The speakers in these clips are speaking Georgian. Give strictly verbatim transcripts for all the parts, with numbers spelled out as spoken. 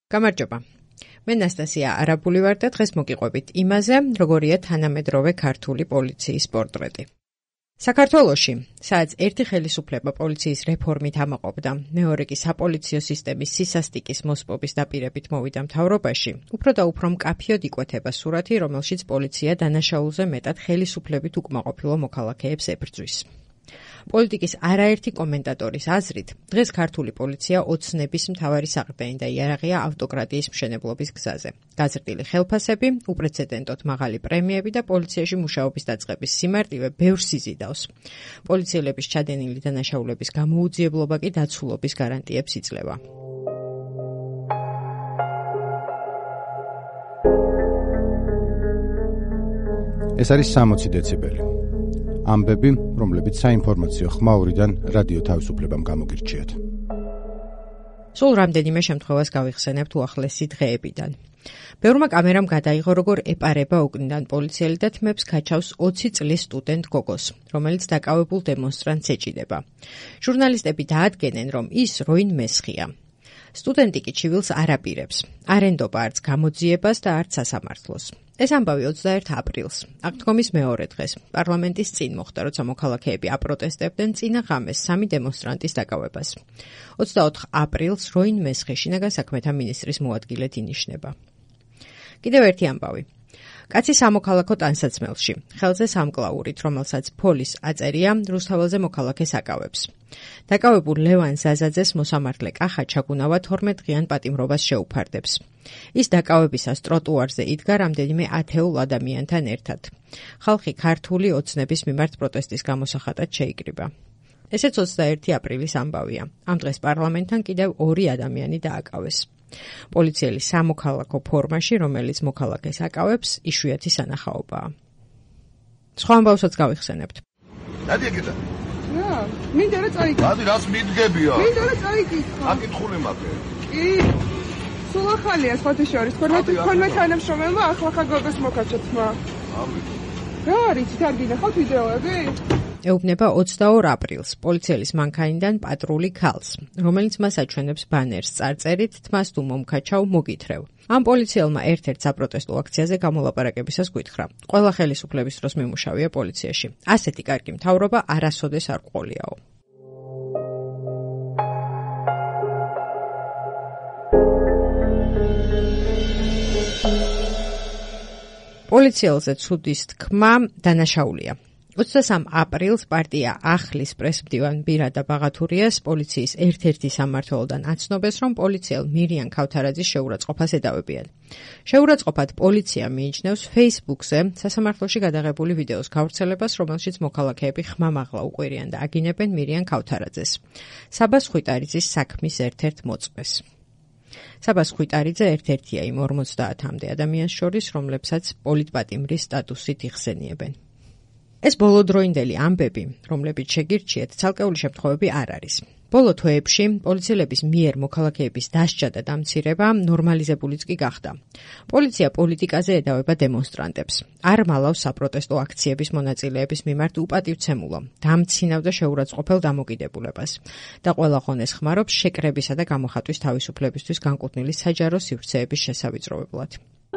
გამარჯობა. მე ნასტასია არაბული ვარ და დღეს მოგიყვებით იმაზე, როგორია თანამედროვე ქართული პოლიციის პორტრეტი. საქართველოში, სადაც ერთი ხელისუფლება პოლიციის რეფორმით ამაყობდა, მეორე კი საპოლიციო სისტემის სისასტიკის მოსპობის დაპირებით მოვიდა მთავრობაში, უფრო და უფრო მკაფიოდ იკვეთება სურათი, რომელშიც პოლიცია დანაშაულზე მეტად ხელისუფლებით უკმაყოფილო მოქალაქეებს ებრძვის. პოლიტიკის არაერთი კომენტატორის აზრით, დღეს ქართული პოლიცია ოცნების მთავარი საყრდენი და იარაღია ავტოკრატიის მშენებლობის გზაზე. გაზრდილი ხელფასები, უპრეცედენტოდ მაღალი პრემიები და პოლიციაში მუშაობის დაწყების სიმარტივე ბევრს იზიდავს. პოლიციელების ჩადენილი დანაშაულების გამოუძიებლობა კი დაცულობის გარანტიებს იძლევა. ეს არის სამოცი დეციბელი. ამბები, რომლებიც საინფორმაციო ხმაურიდან რადიო თავისუფლებამ გამოგირჩიათ. სულ რამდენიმე შემთხვევას გავიხსენებთ უახლესი დღეებიდან. ბევრმა კამერამ გადაიღო, როგორ ეპარება უკნიდან პოლიციელი და თმებს გაჩავს ოცი წლის სტუდენტ გოგოს, რომელიც დაკავებულ დემონსტრანტს ეჭიდება. ჟურნალისტები დაადგენენ, რომ ის როინ მესხია. სტუდენტი კი ჩივილს არ აპირებს, არ ენდობა არც გამოძიებას და არც სასამართლოს. ეს ამბავი ოცდაერთი აპრილს, აღდგომის მეორე დღეს, პარლამენტის წინ მოხდა, როცა მოქალაქეები აპროტესტებდნენ წინა ღამეს სამი დემონსტრანტის დაკავებას. ოცდაოთხ აპრილს როინ მესხი შინაგან საქმეთა მინისტრის მოადგილედ ინიშნება. კიდევ ერთი ამბავი. კაცი სამოქალაქო ტანსაცმელში, ხელზე სამკლაურით, რომელსაც ფოლის აწერია, რუსთაველზე მოქალაქეს აკავებს. დაკავებულ ლევან ზაზაძეს მოსამართლე კახა ჩაგუნავა თორმეტ დღიან პატიმრობას შეუფარდებს. ის დაკავებისას ტროტუარზე იდგა რამდენიმე ათეულ ადამიანთან ერთად. ხალხი ქართული ოცნების მიმართ პროტესტის გამოსახატად შეიკრიბა. ესეც ოცდაერთი აპრილის ამბავია. ამ დღეს პარლამენტთან კიდევ ორი ადამიანი დააკავეს. პოლიციელი სამოქალაქო ფორმაში, რომელიც მოქალაქეს აკავებს, იშვიათი სანახაობაა. სხვა ამბავსაც გავიხსენებთ. დადიეკეთა. რა, მინდა რა წაიკითხო. დადი რას მიდგებია? მინდა რა წაიკითხო. აკითხული მაქვს. კი. სულ ახალია სხვათა შორის, თქვენმა თანამშრომელმა ახლა გოგოს მოკაჩა თმა. ამი. რა არის, არ გინახავთ ვიდეოები? ეუბნება ოცდაორ აპრილს პოლიციელის მანქანიდან პატრული ქალს, რომელიც მას აჩვენებს ბანერს წარწერით თმას თუ მომკაჩავ მოგითრევ. ამ პოლიციელმა ერთ-ერთ საპროტესტო აქციაზე გამოლაპარაკებისას გვითხრა: ყველა ხელისუფლების დროს მიმუშავია პოლიციაში. ასეთი კარგი მთავრობა არასოდეს არ ყოლიაო. პოლიციელზე ცუდის თქმა დანაშაულია. ოცდასამ აპრილს პარტია ახლის პრესმდივან ბირადა ბაღათურიას პოლიციის ერთ-ერთი სამმართველოდან აცნობეს, რომ პოლიციელ მირიან ქავთარაძის შეურაცხყოფას ედავებიან. შეურაცხყოფად პოლიცია მიიჩნევს Facebook-ზე სასამართლოში გადაღებული ვიდეოს გავრცელებას, რომელშიც მოქალაქეები ხმამაღლა უყვირიან და აგინებენ მირიან ქავთარაძეს, საბას ხვიტარიძის საქმის ერთ-ერთ მოწმეს. საბას ხვიტარიძე ერთ-ერთია იმ ორმოცდაათამდე ადამიანს შორის, რომლებსაც პოლიტპატიმრის სტატუსით იხსენიებენ. ეს ბოლოდროინდელი ამბები, რომლებიც შეგირჩიეთ, ცალკეული შემთხვევები არ არის. ბოლო თვეებში პოლიციელების მიერ მოქალაქეების დასჯა და დამცირება ნორმალიზებულიც კი გახდა. პოლიცია პოლიტიკაზე ედავება დემონსტრანტებს. არ მალავს საპროტესტო აქციების მონაწილეების მიმართ უპატივცემულო, დამცინავდა შეურაცხყოფელ დამოკიდებულებას და ყველა ღონეს ხმარობს შეკრებისა და გამოხატვის თავისუფლებისთვის განკუთვნილი საჯარო სივრცეების შესავიწროვებლად.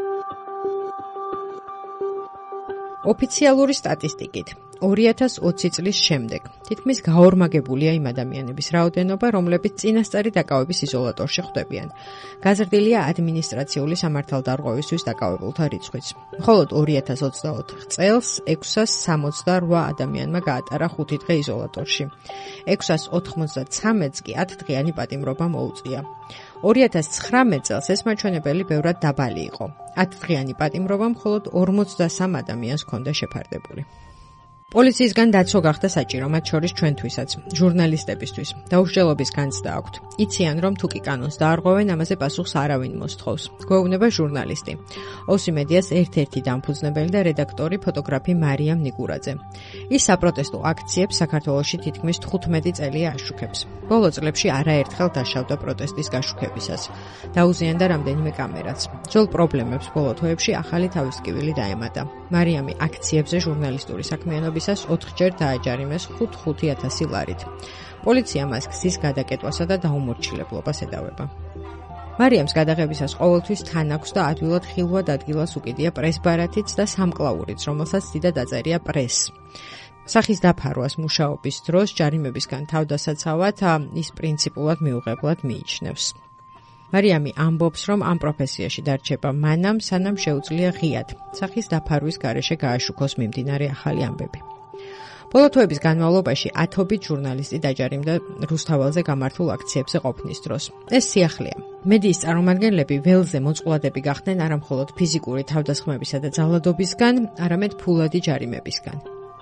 ოფიციალური სტატისტიკით, ორი ათას ოცი წლის შემდეგ, თითქმის გაორმაგებულია იმ ადამიანების რაოდენობა, რომლებიც წინასწარი დაკავების იზოლატორში ხვდებიან. გაზრდილია ადმინისტრაციული სამართალდარღვევისთვის დაკავებულთა რიცხვიც. მხოლოდ ორი ათას ოცდაოთხ წელს ექვსას სამოცდა რვა ადამიანმა გაატარა ხუთი დღე იზოლატორში. ექვსას ოთხმოცდაცამეტს კი ათდღიანი პატიმრობა მოუწია. ორი ათას ცხრამეტ წელს ეს მაჩვენებელი ბევრად დაბალი იყო. ათდღიანი პატიმრობა მხოლოდ ორმოცდასამ ადამიანს ჰქონდა შეფარდებული. პოლიციისგან დაცვა გახდა საჭირო, მათ შორის ჩვენთვისაც, ჟურნალისტებისთვის. დაუსჯელობის განცდა აქვთ. იციან, რომ თუ კი კანონს დაარღვევენ, ამაზე პასუხს არავინ მოსთხოვს. გვეუბნება ჟურნალისტი. ოსი მედიას ერთ-ერთი დამფუძნებელი და რედაქტორი ფოტოგრაფი მარიამ ნიკურაძე. ის საპროტესტო აქციებს საქართველოში თითქმის თხუთმეტი წელია აშუქებს. ბოლო წლებში არაერთხელ დაშავდა პროტესტის გაშუქებისას. დაუზიანდა რამდენიმე კამერაც. ძველ პრობლემებს ბოლო თვეებში ახალი თავისკივილი დაემატა. მარიამი აქციებზე ჟურნალისტური საქმიანობისას ოთხჯერ დააჯარიმეს ხუთი ათასი ლარით. პოლიცია მას გზის გადაკეტვასა და დაუმორჩილებლობას ედავება. მარიამს გადაღებისას ყოველთვის თან აქვს და ადვილად ხილვად ადგილას უკიდია პრესბარათიც და სამკლაურიც, რომელსაც დიდად აწერია პრეს. სახის დაფარვას მუშაობის დროს ჯარიმებისგან თავდასაცავად ის პრინციპულად მიუღებლად მიიჩნევს. მარიამი ამბობს, რომ ამ პროფესიაში დარჩება მანამ, სანამ შეუძლია ღიად სახის დაფარვის გარეშე გააშუქოს მიმდინარე ახალი ამბები. ბოლო თვეების განმავლობაში ათობით ჟურნალისტი დაჯარიმდა რუსთაველზე გამართულ აქციებზე ყოფნის დროს. ეს სიახლეა. მედიის წარმომადგენლები ველზე მოწყვლადები გახდნენ არა მხოლოდ ფიზიკური თავდასხმებისა და ძალადობისგან, არამედ ფულადი ჯარიმებისგან.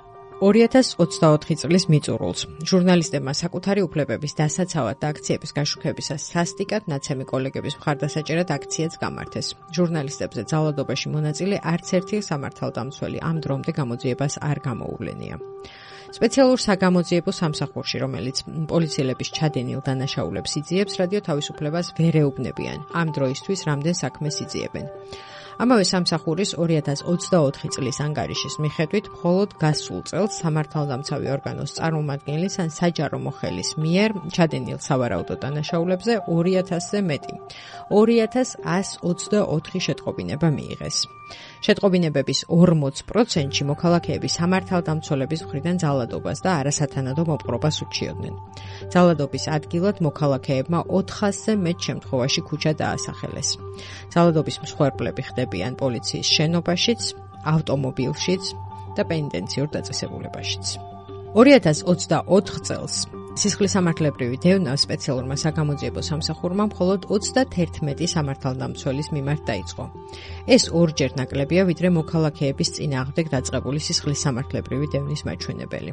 ორი ათას ოცდაოთხი წლის მიწურულს ჟურნალისტებმა საკუთარი უფლებების დასაცავად და აქციების გაშუქებისას სასტიკად ნაცემი კოლეგების მხარდასაჭერად აქციაც გამართეს. ჟურნალისტებზე ძალადობაში მონაწილე არც ერთი სამართალდამცველი ამ დრომდე გამოძიებას არ გამოუვლენია. სპეციალურ საგამოძიებო სამსახურში, რომელიც პოლიციელების ჩადენილ დანაშაულებს იძიებს, რადიო თავისუფლებას ვერ ეუბნებიან. ამ დროისთვის რამდენ საქმეს იძიებენ. ამავე სამსახურის ორი ათას ოცდაოთხი წლის ანგარიშის მიხედვით მხოლოდ გასულ წელს სამართალდამცავი ორგანოს წარმომადგენლის ან საჯარო მოხელის მიერ ჩადენილ სავარაუდო დანაშაულებზე ორი ათასზე მეტი, ორი ათას ასი ოცდაოთხი შეტყობინება მიიღეს. შეტყობინებების ორმოც პროცენტში მოქალაქეები სამართალდამცველების მხრიდან ძალადობას და არასათანადო მოპყრობას უჩიოდნენ. ძალადობის ადგილად მოქალაქეებმა ოთხასზე მეტ შემთხვევაში ქუჩა დაასახელეს. ძალადობის მსხვერპლები ხდებიან პოლიციის შენობაშიც, ავტომობილშიც და პენიტენციურ დაწესებულებაშიც. ორი ათას ოცდაოთხ წელს სისხლისამართლებრივი დევნა სპეციალურმა საგამოძიებო სამსახურმა მხოლოდ ოცდაერთმეტი სამართალდამცველის მიმართ დაიწყო. ეს ორჯერ ნაკლებია, ვიდრე მოქალაქეების წინააღმდეგ დაწყებული სისხლისამართლებრივი დევნის მაჩვენებელი.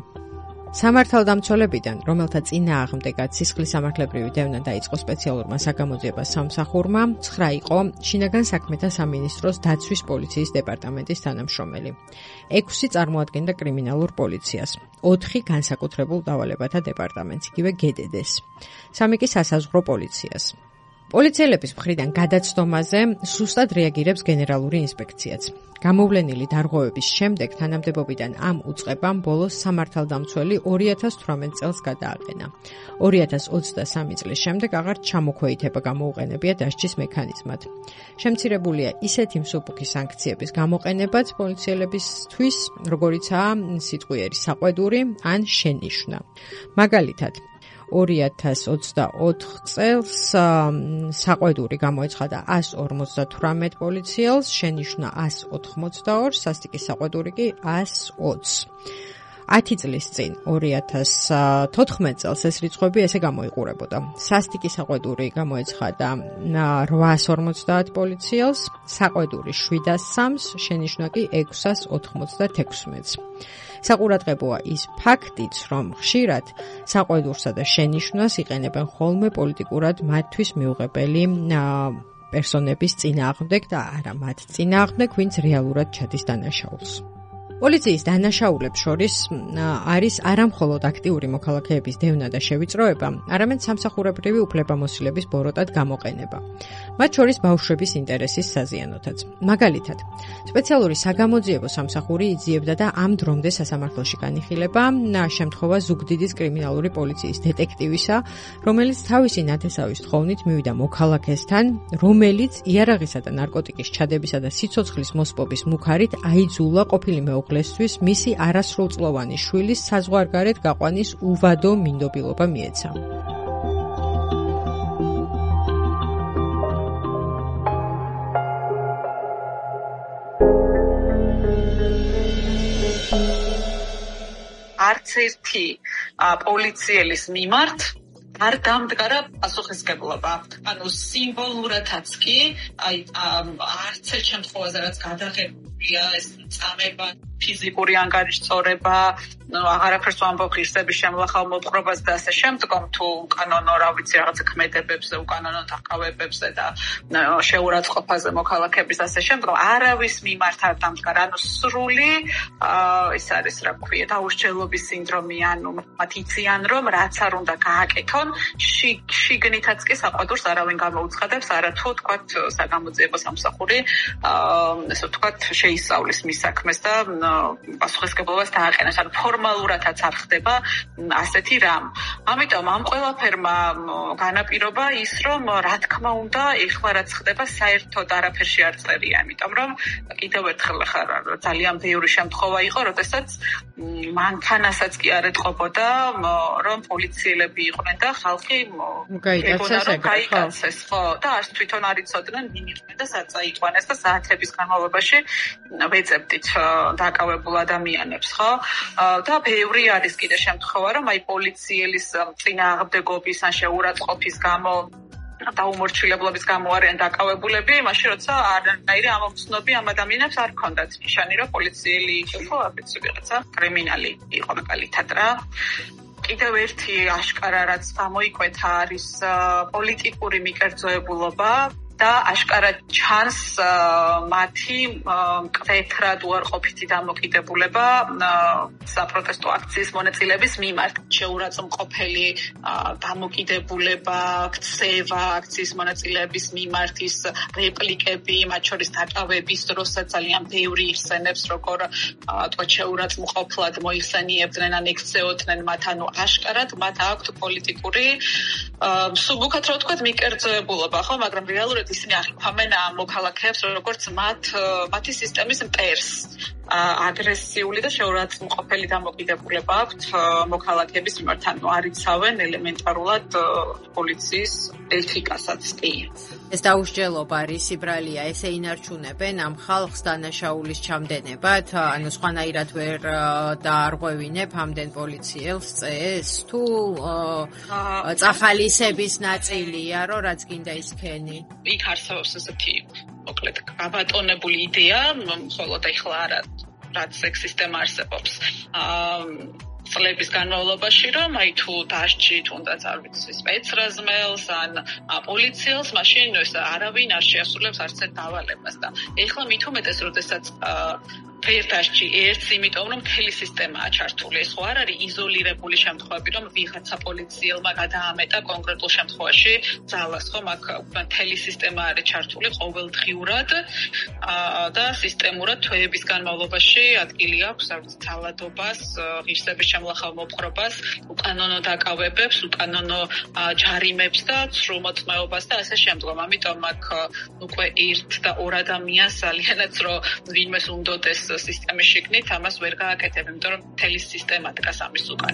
სამართალდამცველებიდან, რომელთა წინააღმდეგაც სისხლისამართლებრივი დევნა დაიწყო სპეციალურმა საგამოძიებო სამსახურმა, ცხრა იყო შინაგან საქმეთა სამინისტროს დაცვის პოლიციის დეპარტამენტის თანამშრომელი. ექვსი წარმოადგენდა კრიმინალურ პოლიციას, ოთხი განსაკუთრებულ დავალებათა დეპარტამენტს, იგივე გე დე დეს, სამი კი სასაზღვრო პოლიციას. პოლიციელების მხრიდან გადაცდომაზე სუსტად რეაგირებს გენერალური ინსპექციაც. გამოვლენილი დარღვევების შემდეგ თანამდებობიდან ამ უწყებამ ბოლოს სამართალდამცველი ორი ათას თვრამეტ წელს გადააყენა. ორი ათას ოცდასამი წლის შემდეგ აღარ ჩამოქვეითება გამოუყენებია დასჯის მექანიზმად. შემცირებულია ისეთი მსუბუქი სანქციების გამოყენებაც პოლიციელებისთვის, როგორიცაა სიტყვიერი საყვედური ან შენიშვნა. მაგალითად, ორი ათას ოცდაოთხ წელს საყვედური გამოეცხადა ასი ორმოცდათვრამეტ პოლიციელს, შენიშვნა ასი ოთხმოცდაორს, სასტიკი საყვედური კი ასი ოცი. ათი წლის წინ ორი ათას თოთხმეტ წელს ეს რიცხვები ესე გამოიყურებოდა. სასტიკი საყვედური გამოეცხადა რვაას ორმოცდაათ პოლიციელს, საყვედური შვიდას სამს, შენიშვნა კი ექვსას ოთხმოცდათექვსმეტს. საყურადღებოა ის ფაქტიც, რომ ხშირად საყვედურსა და შენიშვნას იყენებენ ხოლმე პოლიტიკურად მათთვის მიუღებელი პერსონების წინააღმდეგ და არა მათ წინააღმდეგ, ვინც რეალურად ჩადის დანაშაულს. პოლიციის დანაშაულებს შორის არის არამხოლოდ აქტიური მოქალაქეების დევნა და შევიწროება, არამედ სამსახურებრივი უფლებამოსილების ბოროტად გამოყენება. მათ შორის ბავშვების ინტერესის საზიანოთაც. მაგალითად, სპეციალური საგამოძიებო სამსახური იძიებდა და ამ დრომდე სასამართლოში განიხილება შემთხვევა ზუგდიდის კრიმინალური პოლიციის დეტექტივისა, რომელიც თავისი ნათესავის თხოვნით მივიდა მოქალაქესთან, რომელიც იარაღისა და ნარკოტიკის ჩადებისა და სიცოცხლის მოსპობის მუქარით აიძულა ყოფილი მეუღლესთვის მისი არასრულწლოვანი შვილის საზღვარგარეთ გაყვანის უვადო მინდობილობა მიეცა. არც ერთი პოლიციელის მიმართ არ დამდგარა პასუხისმგებლობა. ანუ სიმბოლურადაც კი, აი არც ერთ შემთხვევაზე რაც გადაღებულია ეს წამება, ფიზიკური ანგარიშწორება, აღარაფერს ვამბობ ღირსების შემლახავ მოპყრობას და ასე შემდგომ, თუ უკანონო, რა ვიცი, რაღაცა ქმედებებზე, უკანონო დაკავებებზე და შეურაცხყოფაზე მოქალაქეების ასე შემდგომ, არავის მიმართ არ დამდგარა. ანუ სრული ის არის, რა ქვია, დაუსჯელობის სინდრომი, ანუ მათ იციან, რომ რაც არ უნდა გააკეთონ, შიგნითაც კი საყვედურს არავინ გამოუცხადებს, არათუ თქვათ საგამოძიებო სამსახური, ესე ვთქვათ, შეისწავლის მის საქმეს და პასუხისმგებლობას დააყენოს, ანუ ფორმალურადაც არ ხდება ასეთი რამ. ამიტომ ამ ყველაფერმა განაპირობა ის, რომ რა თქმა უნდა, ეხლა რაც ხდება, საერთოდ არაფერში არ წერია, იმიტომ რომ კიდევ ერთხელ ხარ ძალიან ბევრი შემთხვევა იყო, როდესაც მანქანასაც კი არ ეთყობოდა, რომ პოლიციელები იყვნენ და ხალხი გაიგაცეს, ხო, და არც თვითონ არ იცოდნენ, ვინ იყვნენ და სად წაიყვანეს და საათების განმავლობაში ვეძებდით დაკავებულ ადამიანებს, ხო? და ბევრი არის კიდე შემთხვევა, რომ აი პოლიციელის წინააღმდეგობის ან შეურაცხყოფის გამო დაუმორჩილებლობის გამო არიან დაკავებულები, მაშინ როცა არანაირი ამომცნობი ამ ადამიანებს არ ქონდათ ნიშანი, რომ პოლიციელი იყო, აბიცი ვიღაცა კრიმინალი იყო მაგალითად რა. კიდევ ერთი აშკარა რაც გამოიკვეთა არის პოლიტიკური მიკერძოებულობა და აშკარად ჩანს მათი მკვეთრად უარყოფითი დამოკიდებულება საპროტესტო აქციის მონაწილეების მიმართ. შეურაცხმყოფელი დამოკიდებულება, ქცევა აქციის მონაწილეების მიმართ, ის რეპლიკები, მათ შორის დაკავების დროსაც ძალიან ბევრი იხსენებს, როგორ თქო შეურაცხმყოფლად მოიხსენიებდნენ ან ექცეოდნენ მათ, ანუ აშკარად მათ აქვთ პოლიტიკური მსუბუქად რა ვთქვათ მიკერძოებულობა, ხო, მაგრამ რეალურად ისინი აღიქვამენ ამ მოქალაქეებს როგორც მათ მათი სისტემის მტერს. აგრესიული და შეურაცხმყოფელი დამოკიდებულება აქვთ მოქალაქეების მიმართ, ანუ არ იცავენ ელემენტარულად პოლიციის ეთიკასაც კი. ეს დაუსჯელობა რის იბრალია, ესე ინარჩუნებენ ამ ხალხს დანაშაულის ჩამდენებად, ანუ სხვანაირად ვერ დაარღვევინებ ამდენ პოლიციელს წეს თუ წახალისების ნაწილია, რომ რაც გინდა ისქენი. იქ არსებობს ესეთი მოკლედ გაბატონებული იდეა, მხოლოდ ახლა არა, რაც ეგ სისტემა არსებობს. წლების განმავლობაში, რომ აი თუ დასჯი თუნდაც არ ვიცი სპეცრაზმელს ან პოლიციელს, მაშინ ეს არავინ არ შეასრულებს არც ერთ დავალებას და ეხლა მით უმეტეს, როდესაც ფერდასჯი ერთს, იმიტომ რომ მთელი სისტემაა ჩართული. ეს ხო არ არის იზოლირებული შემთხვევები, რომ ვიღაცა პოლიციელმა გადაამეტა კონკრეტულ შემთხვევაში ძალას, ხო, მაგ მთელი სისტემა არის ჩართული ყოველდღიურად და სისტემურად თვეების განმავლობაში ადგილი აქვს, არ ვიცი, ძალადობას, ღირსების შემლახავ მოპყრობას, უკანონო დაკავებებს, უკანონო ჯარიმებს და ცრუმოწმეობას და ასე შემდგომ. ამიტომ აქ უკვე ერთ და ორ ადამიანს ძალიანაც რომ ვინმეს უნდოდეს სისტემის შიგნით, ამას ვერ გააკეთებ, იმიტომ რომ მთელი სისტემა დგას ამის უკან.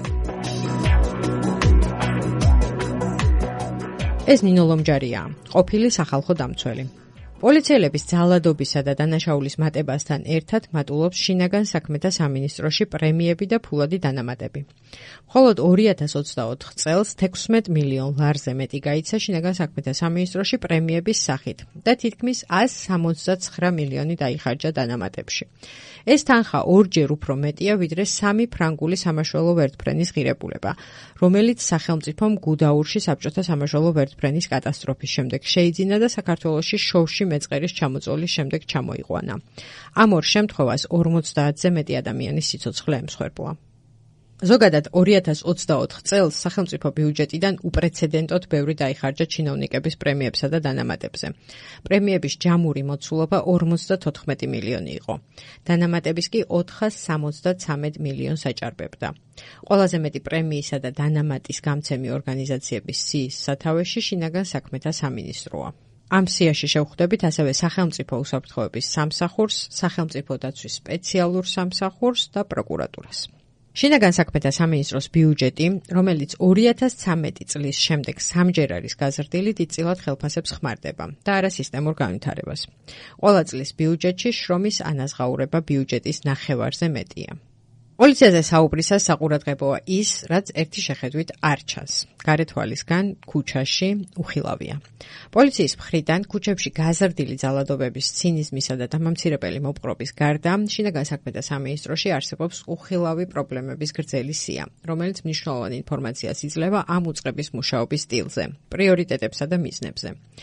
ეს ნინო ლომჯარია, ყოფილი სახალხო დამცველი. პოლიციელების ძალადობისა და დანაშაულის მატებასთან ერთად მატულობს შინაგან საქმეთა სამინისტროში პრემიები და ფულადი დანამატები. მხოლოდ ორი ათას ოცდაოთხ წელს თექვსმეტ მილიონ ლარზე მეტი გაიცა შინაგან საქმეთა სამინისტროში პრემიების სახით და თითქმის ასი სამოცდაცხრა მილიონი დაიხარჯა დანამატებში. ეს თანხა ორჯერ უფრო მეტია, ვიდრე სამი ფრანგული სამაშველო ვერტმფრენის ღირებულება, რომელიც სახელმწიფომ გუდაურში საბჭოთა სამაშველო ვერტმფრენის კატასტროფის შემდეგ შეიძინა და საქართველოში შოვში მეწყერის ჩამოწოლის შემდეგ ჩამოიყვანა. ამ ორ შემთხვევას ორმოცდაათზე მეტი ადამიანის სიცოცხლე ემსხვერპლა. ზოგადად ორი ათას ოცდაოთხ წელს სახელმწიფო ბიუჯეტიდან უპრეცედენტოდ ბევრი დაიხარჯა ჩინოვნიკების პრემიებსა და დანამატებზე. პრემიების ჯამური მოცულობა ორმოცდათოთხმეტი მილიონი იყო. დანამატების კი ოთხას სამოცდაცამეტ მილიონს აჭარბებდა. ყველაზე მეტი პრემიისა და დანამატის გამცემი ორგანიზაციების სიის სათავეში შინაგან საქმეთა სამინისტროა. ამ სიაში შევხვდებით ასევე სახელმწიფო უსაფრთხოების სამსახურს, სახელმწიფო დაცვის სპეციალურ სამსახურს და პროკურატურას. შინაგან საქმეთა სამინისტროს ბიუჯეტი, რომელიც ორი ათას ცხრამეტი წლის შემდეგ სამჯერ არის გაზრდილი, დიდწილად ხელფასებს ხმარდება და არა სისტემურ განვითარებას. ყველა წლის ბიუჯეტში შრომის ანაზღაურება ბიუჯეტის ნახევარზე მეტია. პოლიციაზე საუბრისას საყურადღებოა ის, რაც ერთი შეხედვით არ ჩანს. გარეთვალისგან ქუჩაში უხილავია. პოლიციის მხრიდან ქუჩებში გაზრდილი ძალადობების, ცინიზმისა და დამამცირებელი მოპყრობის გარდა, შინაგან საქმეთა სამინისტროში არსებობს უხილავი პრობლემების გრძელი სია, რომელიც მნიშვნელოვანი ინფორმაციას იძლევა ამ უწყების მუშაობის სტილზე, პრიორიტეტებსა და მიზნებზე.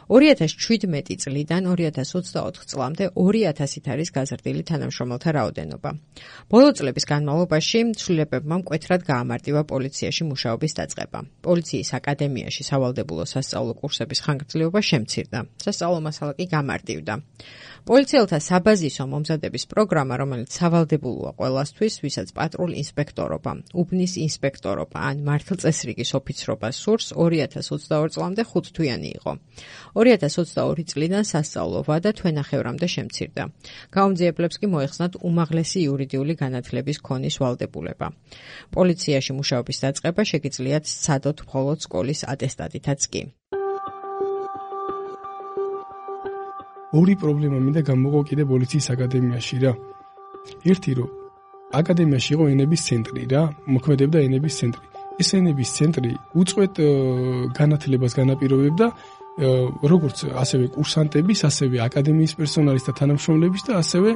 ორი ათას შვიდმეტი წლიდან ორი ათას ოცდაოთხ წლამდე ორი ათასით არის გაზრდილი თანამშრომელთა რაოდენობა. ბოლო წლების განმავლობაში ცვლილებებმა მკვეთრად გაამარტივა პოლიციაში მუშაობის დაწყება. პოლიციის აკადემიაში სავალდებულო სასწავლო კურსების ხანგრძლივობა შემცირდა. სასწავლო მასალა კი გამარტივდა. პოლიციელთა საბაზისო მომზადების პროგრამა, რომელიც სავალდებულოა ყველასთვის, ვისაც პატრულ ინსპექტორობა, უბნის ინსპექტორობა ან მართლწესრიგის ოფიცრობა სურს, ორი ათას ოცდაორი წლამდე ხუთთვიანი იყო. ორი ათას ოცდაორი წლიდან სასწავლო ვადა თვენახევრამდე შემცირდა. გაუმძიებლებს კი მოეხსნათ უმაღლესი იურიდიული განათლების ქონის ვალდებულება. პოლიციაში მუშაობის დაწყება შეგიძლიათ სცადოთ მხოლოდ სკოლის ატესტატითაც კი. ორი პრობლემა მინდა გამოვყო კიდე პოლიციის აკადემიაში რა. ერთი რომ აკადემიაში იყო ენების ცენტრი რა, მოქმედებდა ენების ცენტრი. ეს ენების ცენტრი უწყვეტ განათლებას განაპირობებდა როგორც ასევე კურსანტების, ასევე აკადემიის პერსონალის და თანამშრომლების და ასევე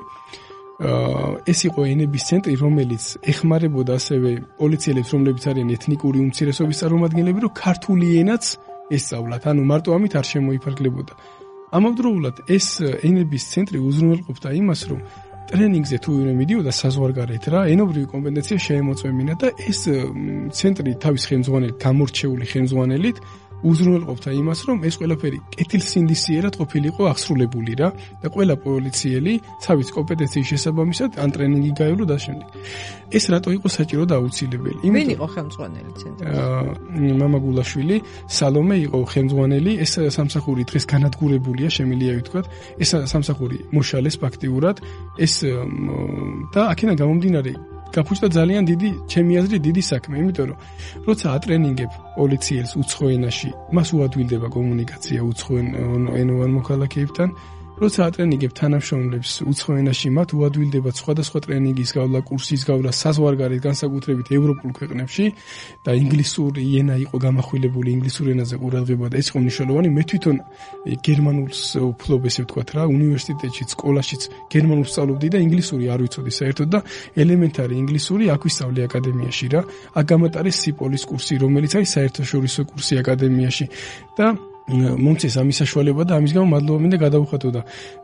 ეს იყო ენების ცენტრი, რომელიც ეხმარებოდა ასევე პოლიციელებს, რომლებიც არიან ეთნიკური უმცირესობის წარმომადგენლები, რომ ქართული ენაც ესწავლათ. ანუ მარტო ამით არ შემოიფარგლებოდა. ამავდროულად ეს ენების ცენტრი უზრუნველყოფდა იმას, რომ ტრენინგზე თუ ვინმე მიდიოდა საზღვარგარეთ რა, ენობრივი კომპეტენცია შეემოწმებინა და ეს ცენტრი თავის ხელმძღვანელით, გამორჩეული ხელმძღვანელით უზრუნველყოფდა იმას, რომ ეს ყველაფერი კეთილსინდისიერად ყოფილიყო აღსრულებული რა და ყველა პოლიციელი თავის კომპეტენციის შესაბამისად ან ტრენინგი გაევლო და შემდეგ. ეს რატო იყო საჭირო და აუცილებელი? ვინ იყო ხელმძღვანელი ცენტრის? მამა გულაშვილი, სალომე იყო ხელმძღვანელი, ეს სამსახური დღეს განადგურებულია, შემიძლია ვთქვათ. ეს სამსახური მოშალეს ფაქტიურად, ეს და აქედან გამომდინარე გაფუჭდა ძალიან დიდი, ჩემი აზრით, დიდი საქმე, იმიტომ რომ როცა ატრენინგებ პოლიციელს უცხო ენაში, მას უადვილდება კომუნიკაცია უცხო ენოვან მოქალაქეებთან. როცა ატრენინგებ თანამშრომლებს უცხო ენაში, მათ უადვილდება სხვადასხვა ტრენინგის გავლა, კურსის გავლა საზღვარგარეთ, განსაკუთრებით ევროპულ ქვეყნებში და ინგლისური ენა იყო გამახვილებული, ინგლისურ ენაზე ყურადღება და ეს იყო მნიშვნელოვანი. მე თვითონ გერმანულს ვფლობ, ესე ვთქვათ რა, უნივერსიტეტში, სკოლაშიც გერმანულს სწავლობდი და ინგლისური არ ვიცოდი საერთოდ და ელემენტარი ინგლისური აქ ვისწავლე აკადემიაში რა. აქ გამატარეს სიპოლის კურსი, რომელიც არის საერთაშორისო კურსი აკადემიაში და მომწეს ამის საშუალება და ამის გამო მადლობა მინდა გადავუხატო და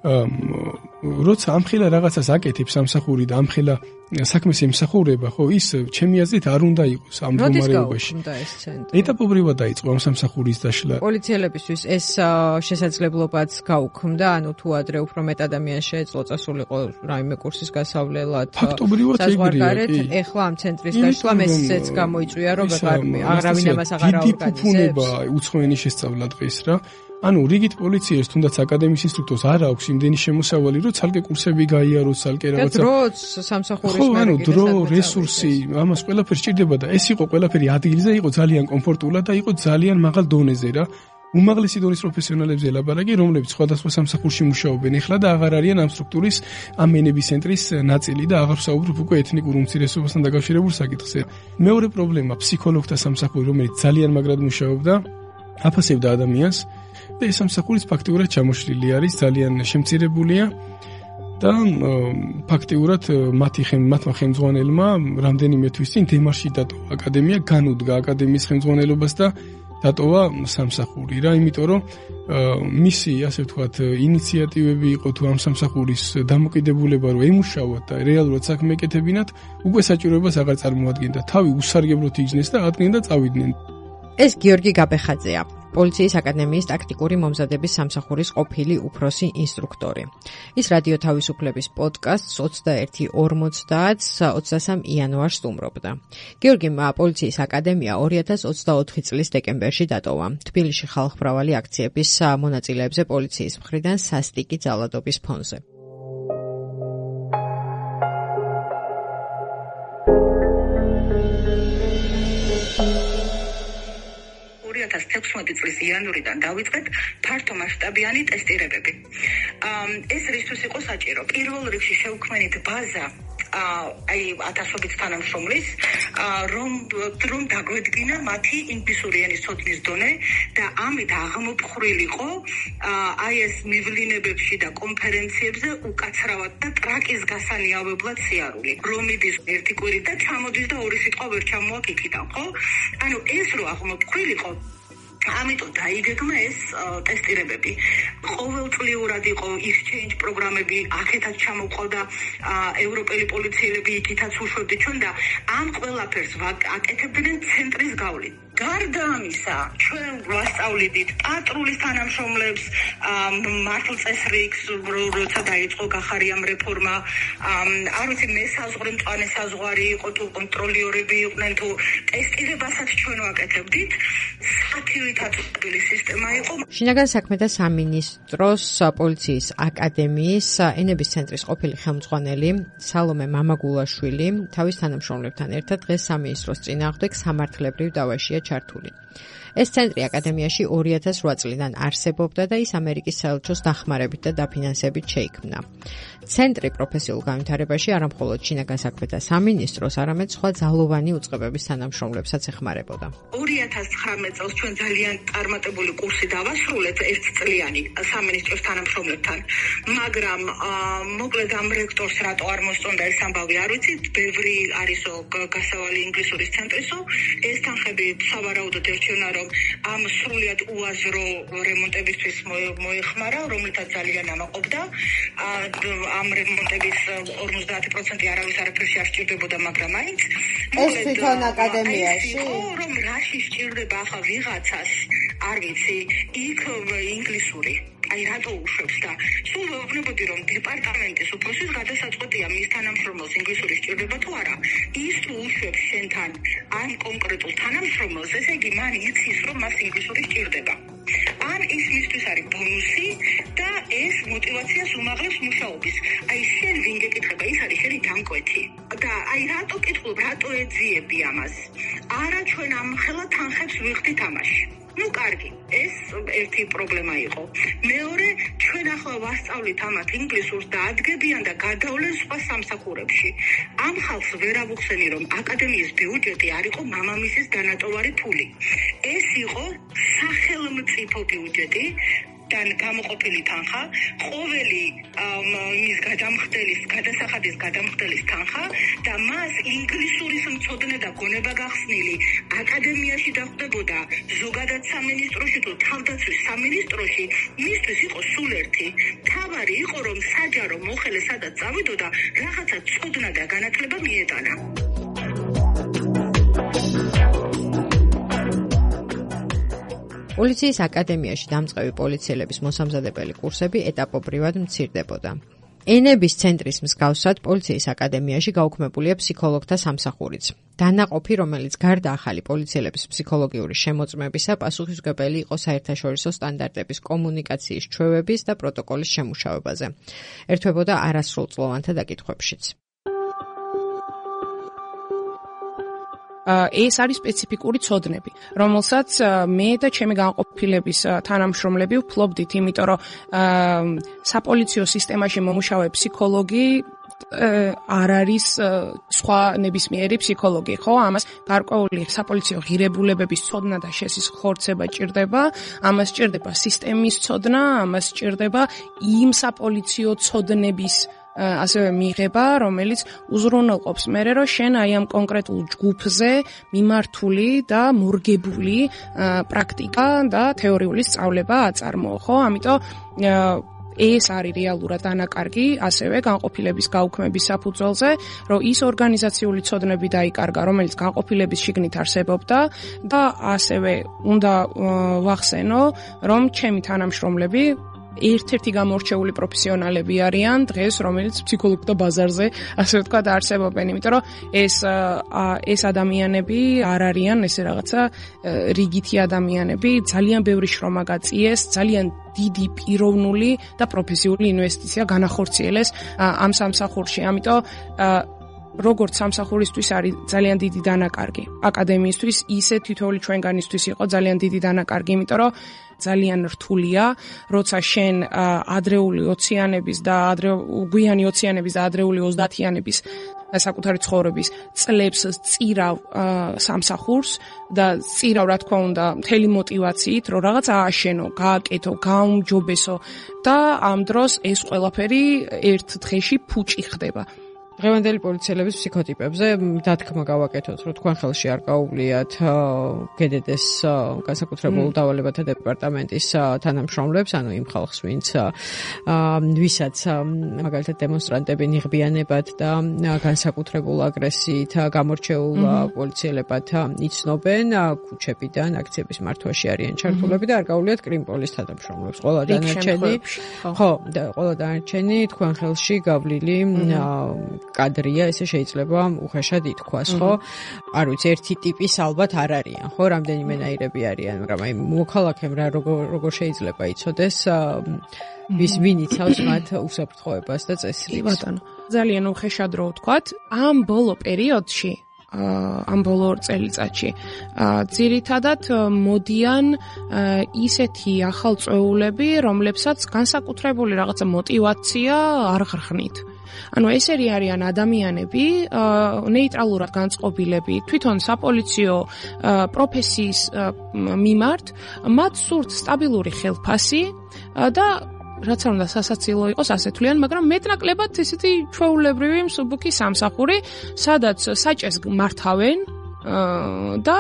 როცა ამხელა რაღაცას აკეთებს სამსახური და ამხელა საქმეს ემსახურება, ხო, ის ჩემი აზრით არ უნდა იყოს ამ მდგომარეობაში. ეტაპობრივად დაიწყო ამ სამსახურის დაშლა. პოლიციელებისთვის ეს შესაძლებლობაც გაუქმდა, ანუ თუ ადრე უფრო მეტ ადამიანს შეეძლო წასულიყო რაიმე კურსის გასავლელად. ფაქტობრივად ეგრეა. ეხლა ამ ცენტრის დაშლა მესეც გამოიწვია, რომ აღარავინ ამას აღარ აორგანიზებს. დიდი ფუფუნება უცხო ენის შესწავლა დღეს რა. ანუ რიგით პოლიციას თუნდაც აკადემიის ინსტრუქტორს არ აქვს იმდენი შემოსავალი, რომ ცალკე კურსები გაიაროს, ცალკე რაღაცა. დროც სამსახურის ხო, ანუ დრო, რესურსი, ამას ყველაფერი სჭირდება და ეს იყო ყველაფერი ადგილზე, იყო ძალიან კომფორტულად და იყო ძალიან მაღალ დონეზე რა. უმაღლესი დონის პროფესიონალებზე ლაპარაკი, რომლებიც სხვადასხვა სამსახურში მუშაობენ ეხლა და აღარ არიან ამ სტრუქტურის, ამ ენების ცენტრის ნაწილი და აღარ ვსაუბრობ უკვე ეთნიკურ უმცირესობასთან დაკავშირებულ საკითხზე. მეორე პრობლემა ფსიქოლოგთა სამსახური, რომელიც ძალიან მაგრად მუშაობდა, აფასებდა ადამიანს და ეს სამსახურიც ფაქტიურად ჩამოშლილი არის, ძალიან შემცირებულია და ფაქტიურად მათი მათმა ხელმძღვანელმა რამდენიმე თვის წინ დემარში დატოვა აკადემია, განუდგა აკადემიის ხელმძღვანელობას და დატოვა სამსახური რა, იმიტომ რომ მისი, ასე ვთქვათ, ინიციატივები იყო თუ ამ სამსახურის დამოკიდებულება რომ ემუშაოთ და რეალურად საქმე ეკეთებინათ, უკვე საჭიროებას აღარ წარმოადგენდა. თავი უსარგებლოდ იგრძნეს და ადგენდა წავიდნენ. ეს გიორგი გაბეხაძეა, პოლიციის აკადემიის ტაქტიკური მომზადების სამსახურის ყოფილი უფროსი ინსტრუქტორი. ის რადიო თავისუფლების პოდკასტს ოცდაერთი ორმოცდაათს ოცდასამ იანვარს სტუმრობდა. გიორგიმ პოლიციის აკადემია ორი ათას ოცდაოთხი წლის დეკემბერში დატოვა. თბილისში ხალხმრავალი აქციების მონაწილეებზე პოლიციის მხრიდან სასტიკი ძალადობის ფონზე. ორი ათას თექვსმეტი წლის იანვრიდან დავიწყეთ ფართო მასშტაბიანი ტესტირებები. ეს რისთვის იყო საჭირო? პირველ რიგში შევქმნით ბაზა აი ათასობით თანამშრომლის, რომ რომ დაგვედგინა მათი ინგლისური ენის ცოდნის დონე და ამით აღმოფხრილიყო აი ეს მივლინებებში და კონფერენციებზე უკაცრავად და ტრაკის გასანიავებლად სიარული. რომ მიდის ერთი კვირი და ჩამოდის და ორი სიტყვა ვერ ჩამოაკიქიდან, ხო? ანუ ეს რო აღმოფხრილიყო ამიტომ დაიგეგმა ეს ტესტირებები. ყოველწლიურად იყო exchange პროგრამები, აქეთაც ჩამოყავდა ევროპელი პოლიციელები, იქითაც უშვებდი ჩვენ და ამ ყველაფერს აკეთებდნენ ცენტრის გავლით. გარდა ამისა, ჩვენ ვასწავლიდით პატრულის თანამშრომლებს, მართლ წესრიგს, როცა დაიწყო გახარიამ რეფორმა, არ ვიცი, მესაზღვრე მწვანე საზღვარი იყო თუ კონტროლიორები იყვნენ თუ ტესტირებასაც ჩვენ ვაკეთებდით, სათილითაც უწყლელი სისტემა იყო. შინაგან საქმეთა სამინისტროს პოლიციის აკადემიის ენების ცენტრის ყოფილი ხელმძღვანელი სალომე მამაგულაშვილი თავის თანამშრომლებთან ერთად დღეს სამინისტროს წინააღმდეგ სამართლებრივ დავაშია ჩართული. ეს ცენტრი აკადემიაში ორი ათას რვა წლიდან არსებობდა და ის ამერიკის საელჩოს დახმარებით და დაფინანსებით შეიქმნა. ცენტრი პროფესიულ განვითარებაში არა მხოლოდ შინაგან საქმეთა სამინისტროს, არამედ სხვა ძალოვანი უწყებების თანამშრომლებსაც ეხმარებოდა. ორი ათას ცხრამეტ წელს ჩვენ ძალიან წარმატებული კურსი დავასრულეთ ერთწლიანი სამინისტროს თანამშრომლებთან, მაგრამ მოკლედ ამ რექტორს რატო არ მოსწონდა ეს ამბავი, არ ვიცით, ბევრი არისო გასავალი ინგლისურის ცენტრისო, ეს თანხები სავარაუდოდ ერჩევნა, რომ ამ სრულიად უაზრო რემონტებისთვის მოეხმარა, რომელთაც ძალიან ამაყობდა. ამ რემონტების ორმოცდაათი პროცენტი არავის არაფერში არ სჭირდებოდა, მაგრამ მაინც ეს თვითონ აკადემიაში რომ რაში სჭირდება ახლა ვიღაცას, არ ვიცი, იქ ინგლისური აი რატო უშვებს და სულ ვეუბნებოდი რომ დეპარტამენტის უფროსის გადასაწყვეტია მის თანამშრომელს ინგლისური სჭირდება თუ არა. ის თუ უშვებს შენთან ამ კონკრეტულ თანამშრომელს, ესე იგი მან იცის რომ მას ინგლისური სჭირდება. ან ის მისთვის არის ბონუსი და ეს მოტივაციას უმაღლებს მუშაობის. აი შენ ვინ გეკითხება, ის არის შენი დამკვეთი. და აი რატო კითხულობ, რატო ეძიები ამას? არა ჩვენ ამ ხელა თანხებს ვიხდით ამაში. ну კარგი, ეს ერთი პრობლემა იყო. მეორე, ჩვენ ახლა ვასწავლით ამათ ინგლისურს და ადგებიან და გადავლენ სხვა სამსახურებში. ამ ხალხს ვერ ავუხსენი, რომ აკადემიის ბიუჯეტი არ იყო მამამისის დანატოვარი ფული. ეს იყო სახელმწიფო ბიუჯეტი და გამოყოფილი თანხა, ყოველი მის გადამხდელის, გადასახადის გადამხდელის თანხა და მას ინგლისურის მცოდნე და გონება გახსნილი აკადემიაში დახვდებოდა ზოგადად სამინისტროში თუ თავდაცვის სამინისტროში, მისთვის იყო სულ ერთი. თავარი იყო რომ საჯარო მოხელე სადაც წავიდოდა, რაღაცა ცოდნა და განათლება მიეტანა. პოლიციის აკადემიაში დამწყები პოლიციელების მოსამზადებელი კურსები ეტაპობრივად მცირდებოდა. ენების ცენტრის მსგავსად პოლიციის აკადემიაში გაუქმებულია ფსიქოლოგთა სამსახურიც. დანაყოფი, რომელიც გარდა ახალი პოლიციელების ფსიქოლოგიური შემოწმებისა, პასუხისმგებელი იყო საერთაშორისო სტანდარტების, კომუნიკაციის ჩვევების და პროტოკოლის შემუშავებაზე. ერთვებოდა არასრულწლოვანთა დაკითხვებშიც. ეს არის სპეციფიკური ცოდნები, რომელსაც მე და ჩემი განყოფილების თანამშრომლები ვფლობდით, იმიტომ რომ საპოლიციო სისტემაში მომუშავე ფსიქოლოგი არ არის სხვა ნებისმიერი ფსიქოლოგი, ხო? ამას გარკვეული საპოლიციო ღირებულებების ცოდნა და შესის ხორცება ჭირდება, ამას ჭირდება სისტემის ცოდნა, ამას ჭირდება იმ საპოლიციო ცოდნების ასევე მიღება, რომელიც უზრუნველყოფს მერე, რომ შენ აი ამ კონკრეტულ ჯგუფზე მიმართული და მორგებული პრაქტიკა და თეორიული სწავლება აწარმოო, ხო? ამიტომ ეს არის რეალურად დანაკარგი, ასევე განყოფილების გაუქმების საფუძველზე, რომ ის ორგანიზაციული ცოდნები დაიკარგა, რომელიც განყოფილების შიგნით არსებობდა და ასევე უნდა ვახსენო, რომ ჩემი თანამშრომლები ერთ-ერთი გამორჩეული პროფესიონალები არიან დღეს, რომელიც ფსიქოლოგთა ბაზარზე, ასე ვთქვათ, არსებობენ, იმიტომ რომ ეს ეს ადამიანები არ არიან ესე რაღაცა რიგითი ადამიანები, ძალიან ბევრი შრომა გაწიეს, ძალიან დიდი პიროვნული და პროფესიული ინვესტიცია განახორციელეს ამ სამსახურში. ამიტომ როგორც სამსახურისთვის არის ძალიან დიდი დანაკარგი. აკადემიისთვის ისე თითოეული ჩვენგანისთვის იყო ძალიან დიდი დანაკარგი, იმიტომ რომ ძალიან რთულია, როცა შენ ადრეული ოციანების და გვიანი ოციანების და ადრეული ოცდაათიანების საკუთარი ცხოვრების წლებს წირავ სამსახურს და წირავ, რა თქმა უნდა, მთელი мотивაციით, რომ რაღაც ააშენო, გააკეთო, გაუმჯობესო და ამ დროს ეს ყველაფერი ერთ დღეში ფუჭი ხდება. დღევანდელი პოლიციელების ფსიქოტიპებზე დათქმა გავაკეთოთ, რომ თქვენ ხელში არ გაუვლიათ გედედეს განსაკუთრებულ დავალებათა დეპარტამენტის თანამშრომლებს, ანუ იმ ხალხს, ვინც ვისაც მაგალითად დემონსტრანტები ნიღბიანებად და განსაკუთრებულ აგრესიით გამორჩეულ პოლიციელებად იცნობენ, ქუჩებიდან აქციების მართვაში არიან ჩართულები და არ გაუვლიათ კრიმპოლის თანამშრომლებს. ყველა დანარჩენი, ხო, ყველა დანარჩენი თქვენ ხელში გავლილი კადრია, ესე შეიძლება უხეშად ითქვას, ხო? არ ვიცი, ერთი ტიპის ალბათ არ არიან, ხო? რამდენიმენაირები არიან, მაგრამ აი მოქალაქემ რა როგორ როგორ შეიძლება იცოდეს ვის ვინ იცავს მათ უსაფრთხოებას და წესრიგს. ბატონო, ძალიან უხეშად რო ვთქვათ, ამ ბოლო პერიოდში ამ ბოლო წელიწადში ძირითადად მოდიან ისეთი ახალწეულები, რომლებსაც განსაკუთრებული რაღაცა мотиваცია არ ღრხნით. ანუ ესერი არიან ადამიანები, ნეიტრალურად განწყობილები, თვითონ საპოლიციო პროფესიის მიმართ, მათ სურთ სტაბილური ხელფასი და რაც არ უნდა სასაცილო იყოს, ასე თვლიან, მაგრამ მეტნაკლებად ესეთი ჩვეულებრივი მსუბუქი სამსახური, სადაც საჭეს მართავენ და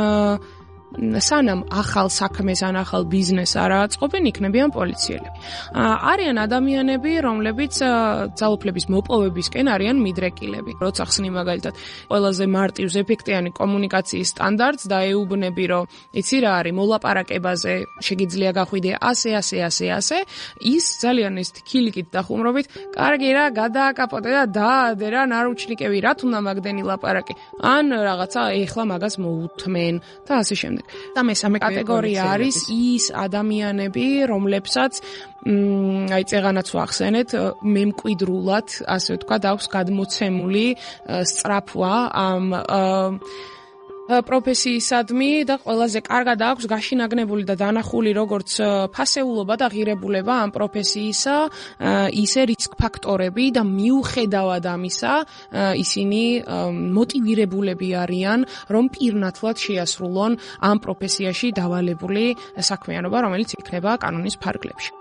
სანამ ახალ საქმეს ან ახალ ბიზნესს არ აწყობენ, იქნებიან პოლიციელები. არიან ადამიანები, რომლებიც ძალოფლების მოპოვებისკენ არიან მიდრეკილები. როცა ხსნი მაგალითად ყველაზე მარტივს ეფექტიანი კომუნიკაციის სტანდარტს და ეუბნები, რომ იცი რა არის, მოლაპარაკებაზე შეგიძლია გახვიდე ასე, ასე, ასე, ასე, ის ძალიან ის ქილიკით და ხუმრობით, კარგი რა, გადააკაპოტე და დაადე რა, ნარუჩნიკები, რა თუნდა მაგდენი ლაპარაკი. ან რაღაცა ეხლა მაგას მოუთმენ და ასე შემდეგ. და მესამე კატეგორია არის ის ადამიანები, რომლებსაც აი წეღანაც ვახსენეთ, მემკვიდრულად, ასე ვთქვათ, აქვს გადმოცემული სწრაფვა ამ პროფესიისადმი და ყველაზე კარგად აქვს გაშინაგნებული და დანახული როგორც ფასეულობა და ღირებულება ამ პროფესიისა, ისე რისკ ფაქტორები და მიუხედავად ამისა, ისინი მოტივირებულები არიან, რომ პირნათლად შეასრულონ ამ პროფესიაში დავალებული საქმიანობა, რომელიც იქნება კანონის ფარგლებში.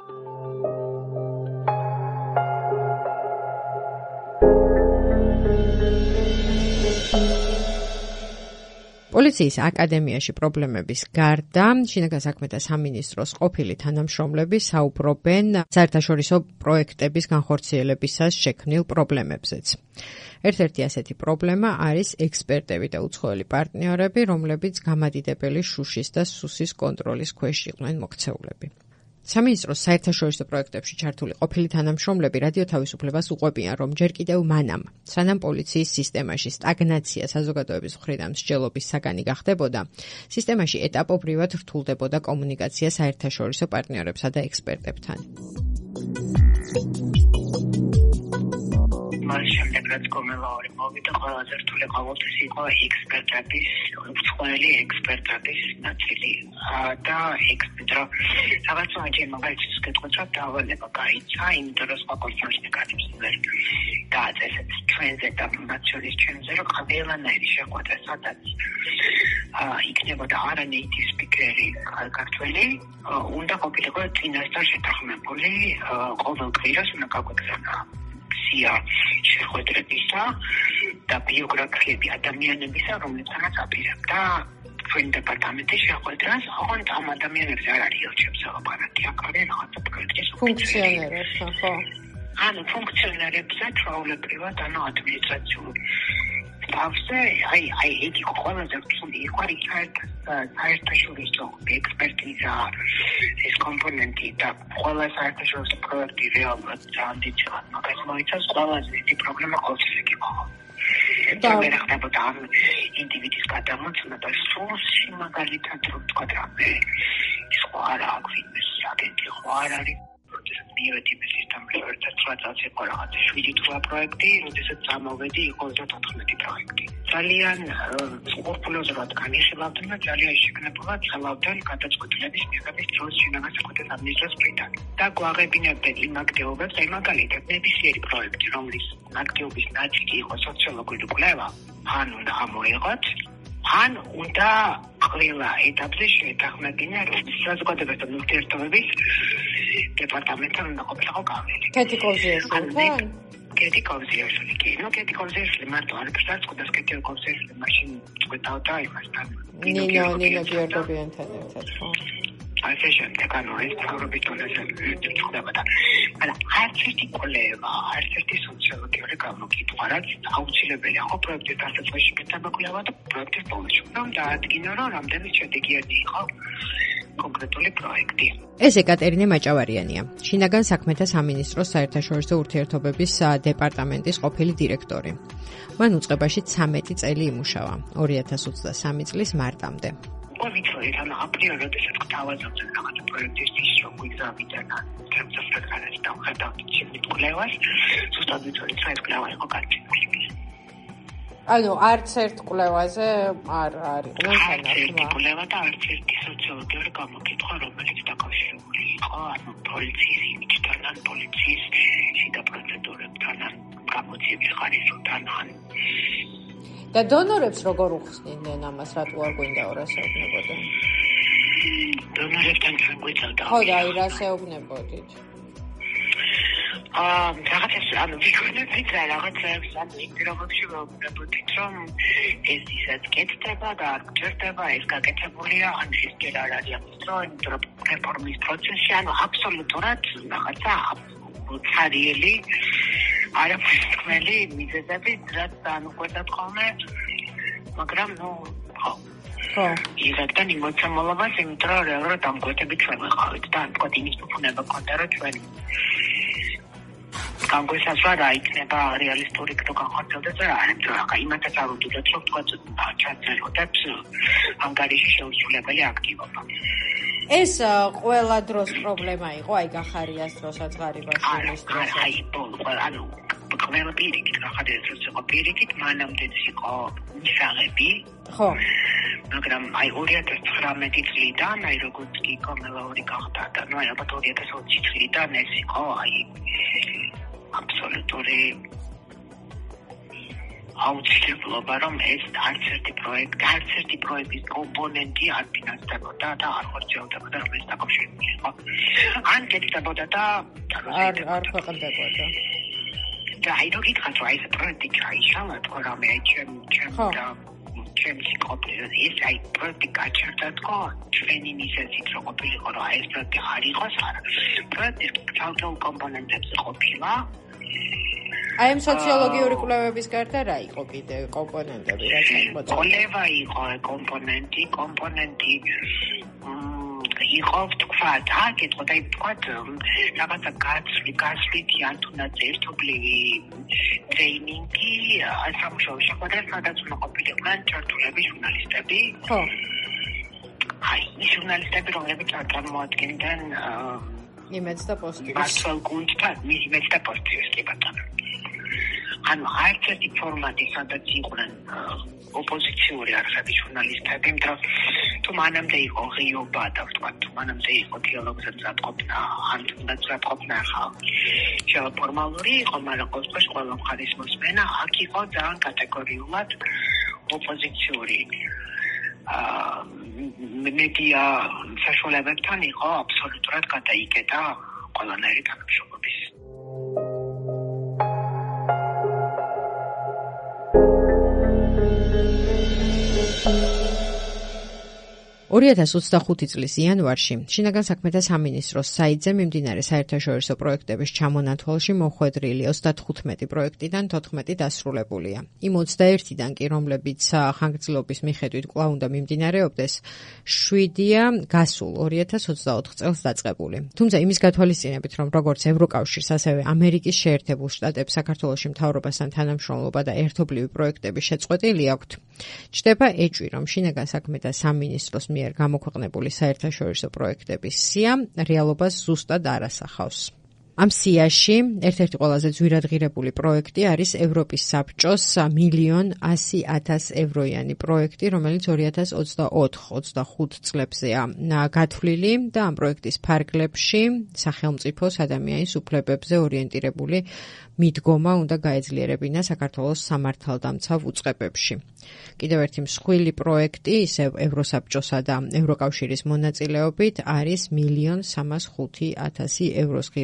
პოლიციის აკადემიაში პრობლემების გარდა, შინაგან საქმეთა სამინისტროს ყოფილი თანამშრომლები საუბრობენ საერთაშორისო პროექტების განხორციელებისას შექმნილ პრობლემებზეც. ერთ-ერთი ასეთი პრობლემა არის ექსპერტები და უცხოელი პარტნიორები, რომლებიც გამადიდებელი შუშის და სუსის კონტროლის ქვეშ იყვნენ მოქცეულები. სამინისტროს საერთაშორისო პროექტებში ჩართული ყოფილი თანამშრომლები რადიო თავისუფლებას უყვებიან, რომ ჯერ კიდევ მანამ, სანამ პოლიციის სისტემაში სტაგნაცია საზოგადოების მხრიდან მსჯელობის საგანი გახდებოდა, სისტემაში ეტაპობრივად რთულდებოდა კომუნიკაცია საერთაშორისო პარტნიორებსა და ექსპერტებთან. მაშინ შემდეგ რაც კომელაური მოვიდა, ყველაზე რთული ყოველთვის იყო ექსპერტების, უცხოელი ექსპერტების ნაწილი და ექსპერტო რაღაც აჯერ მაგალითად გეტყვით, რომ დავალება გაიცა, იმიტომ რომ სხვა კონსულტანტი მექანიზმი ვერ გააწესებს ჩვენზე და მათ შორის ჩვენზე, რომ ყველანაირი შეხვედრა, სადაც იქნებოდა არანეიტივ სპიკერი ქართველი, უნდა ყოფილიყო წინასწარ შეთანხმებული ყოველ კვირას უნდა გაგვეგზავნა სია შეხვედრებისა და ბიოგრაფიები ადამიანებისა, რომლებთანაც აპირებ და ჩვენ დეპარტამენტი შეხვედრას, ოღონდ ამ ადამიანებს არ არის ელჩებს ლაპარაკი, აქ არის რაღაცა პროექტის ფუნქციონერებს, ხო? ანუ ფუნქციონერებზე ჩვეულებრივად, ანუ ადმინისტრაციულ სტაფზე, აი, აი, იგი ყველაზე რთული იყო საერთაშორისო ექსპერტიზა, ეს კომპონენტი და ყველა საერთაშორისო პროექტი რეალურად ძალიან დიდი მაგას მოიცავს, ყველაზე დიდი პრობლემა ყოველთვის იგი იყო. და მე რა ხდებოდა ამ ინდივიდის გადამოცემა და სულში მაგალითად რომ თქვა რამე სხვა არ აქვს იმის აგენტი სხვა არ არის მივედი მე სისტემაში ერთად წელს იყო რაღაც შვიდი თვლა პროექტი, როდესაც წამოვედი იყო ოცდათოთხმეტი პროექტი. ძალიან სკრუპულოზურად განიხილავდნენ და ძალიან შეგნებულად ცალავდნენ გადაწყვეტილების მიღების დროს შინაგან საქმეთა სამინისტროს მხრიდან. და გვაღებინებდნენ იმ აქტივობებს, აი მაგალითად ნებისმიერი პროექტი, რომლის აქტივობის ნაწილი იყო სოციოლოგიური კვლევა, ან უნდა ამოიღოთ, ან უნდა ყველა ეტაპზე შეთანხმებინა საზოგადოების და ურთიერთობების დეპარტამენტთან უნდა ყოფილიყო გავლილი. კეთილგოზიას, ხო? კეთი კოვზიაშვილი კი. ნუ კეთი კოვზიაშვილი მარტო არ გასწყვეტს კეთი კოვზიაშვილი მაშინ წყვეტავდა იმასთან. ნინო ნინო გიორგობიანთან ერთად ხო? აი შეიძლება ანუ ეს პროგრამით თონეზე წყვეტავდა და არა არც ერთი კოლევა, არც ერთი სოციოლოგიური გამოკითხვა რაც აუცილებელია ხო პროექტის დასაწყისში გეთაბაკვლევა და პროექტის ბოლოში. რომ დაადგინა რომ რამდენი შედეგიანი იყო კონკრეტული პროექტი. ეს ეკატერინე მაჭავარიანია, შინაგან საქმეთა სამინისტროს საერთაშორისო ურთიერთობების დეპარტამენტის ყოფილი დირექტორი. მან უწყებაში ცამეტი წელი იმუშავა, ორი ათას ოცდასამი წლის მარტამდე. ვიცოდი, ანუ აპრიორად როდესაც გთავაზობთ რაღაცა პროექტის ის რომ გვიგზავნიდან თემსაფრთხეს და ხედავთ ჩემი კვლევას, ზუსტად ვიცოდი, რომ ეს კვლევა იყო გაჩენილი. ანუ არც ერთ კვლევაზე არ არის თანახმობა. კვლევა და არც ერთი სოციოლოგიური გამოკითხვა, რომელიც დაკავშირებული იყო ანუ პოლიციის იმიჯთან, ან პოლიციის შიდა პროცედურებთან, ან გამოძიების ხარისხთან, ან და დონორებს როგორ უხსნიდნენ ამას, რატო არ გვინდა რასეუბნებოდა? დონორებთან ჩვენ გვიწევდა. ხო და აი რასეუბნებოდით? აა რაღაცა ანუ ვიქვენებთ რა რაღაცებს ანუ ინტერვიუებში ვეუბნებოდით რომ ეს ისაც კეთდება და არ გჭირდება ეს გაკეთებულია ან ეს ჯერ არ არის ამის დრო იმიტომ რომ რეფორმის პროცესში ანუ აბსოლუტურად რაღაცა ცარიელი არაფრის თქმელი მიზეზები რაც დაანუკვეთათ ხოლმე მაგრამ ნუ ხო ხო იზრდებოდა იმოცემულობას იმიტომ რომ რეალურად დამკვეთები ჩვენ ვიყავით და თქვა იმის უფუნება ქონდა რომ ჩვენ განგვესაზღვრა რა იქნება რეალისტური თუ განხორციელდეს რა არ იმიტომ რა იმათაც არ უდიდოთ რომ თქვა ჩაწეროთ ანგარიში შეუსრულებელი აქტივობა ეს ყველა დროს პრობლემა იყო აი გახარიას დროსაც ღარიბას იმის დროს აი ბოლო ანუ ყველა პირიქით გახარიას დროს იყო პირიქით მანამდეც იყო მისაღები ხო მაგრამ აი ორი ათას ცხრამეტი წლიდან აი როგორც კი კომელაური გახდა და ნუ აი ალბათ ორი ათას ოცი წლიდან ეს იყო აი აბსოლუტური აუცილებლობა რომ ეს არც ერთი პროექტი, არც ერთი პროექტის კომპონენტი არ ფინანსდებოდა და არ ხორციელდებოდა რომელიც დაკავშირებული იყო. ან კეთდებოდა და არ არ ქვეყნდებოდა. და აი რო გითხრათ რომ ეს პროექტი ჩაიშალა თქო რამე აი ჩემ ჩემ და ჩემში ყოფილი ეს აი პროექტი გაჩერდა თქო ჩვენი მიზეზით რო ყოფილიყო რომ აი ეს პროექტი არ იყოს არა. პროექტის თავთავ კომპონენტებზე ყოფილა აი ამ სოციოლოგიური კვლევების გარდა რა იყო კიდე კომპონენტები რაც მოწოდა? კვლევა იყო კომპონენტი, კომპონენტი იყო თქვა და კითხვა და თქვა რაღაცა გაცვლი, გაცვლითი ან თუნდაც ერთობლივი ტრეინინგი სამუშაო შეხვედრა სადაც უნდა ყოფილიყვნენ ჩართულები ჟურნალისტები. ხო. აი ჟურნალისტები რომლებიც წარმოადგენდნენ იმედს და პოზიტივს. მართლ გუნდთან იმედს და პოზიტივს კი ბატონო. ანუ არც ერთი ფორმატი სადაც იყვნენ ოპოზიციური არხების ჟურნალისტები, იმიტომ თუ მანამდე იყო ღიობა და ვთქვა თუ მანამდე იყო დიალოგზე მზადყოფნა, ან თუნდაც მზადყოფნა ახლა შეიძლება ფორმალური იყო, მაგრამ ყოველთვის ყველა მხარის მოსმენა აქ იყო ძალიან კატეგორიულად ოპოზიციური. აა მედია საშუალებებთან იყო აბსოლუტურად გადაიკეტა ყველანაირი თანამშრომლობის. ორი ათას ოცდახუთი წლის იანვარში შინაგან საქმეთა სამინისტროს საიტზე მიმდინარე საერთაშორისო პროექტების ჩამონათვალში მოხვედრილი ოცდათხუთმეტი პროექტიდან თოთხმეტი დასრულებულია. იმ ოცდაერთიდან კი, რომლებიც ხანგრძლობის მიხედვით კვლავ უნდა მიმდინარეობდეს, შვიდია გასულ ორი ათას ოცდაოთხ წელს დაწყებული. თუმცა იმის გათვალისწინებით, რომ როგორც ევროკავშირს, ასევე ამერიკის შეერთებულ შტატებს საქართველოში მთავრობასთან თანამშრომლობა და ერთობლივი პროექტები შეწყვეტილი აქვთ, ჩნდება ეჭვი, რომ შინაგან საქმეთა სამინისტროს მიერ გამოქვეყნებული საერთაშორისო პროექტების სია რეალობას ზუსტად არ ასახავს. ამ სიაში ერთ-ერთი ყველაზე ძვირადღირებული პროექტი არის ევროპის საბჭოს მილიონ ასი ათას ევროიანი პროექტი, რომელიც ორი ათას ოცდაოთხ ოცდახუთ წლებზეა გათვლილი და ამ პროექტის ფარგლებში სახელმწიფოს ადამიანის უფლებებზე ორიენტირებული მიდგომა უნდა გაეძლიერებინა საქართველოს სამართალდამცავ უწყებებში. კიდევ ერთი მსხვილი პროექტი ისევ ევროსაბჭოსა და ევროკავშირის მონაწილეობით არის მილიონ სამას ხუთი ათასი ევროს ღირებულების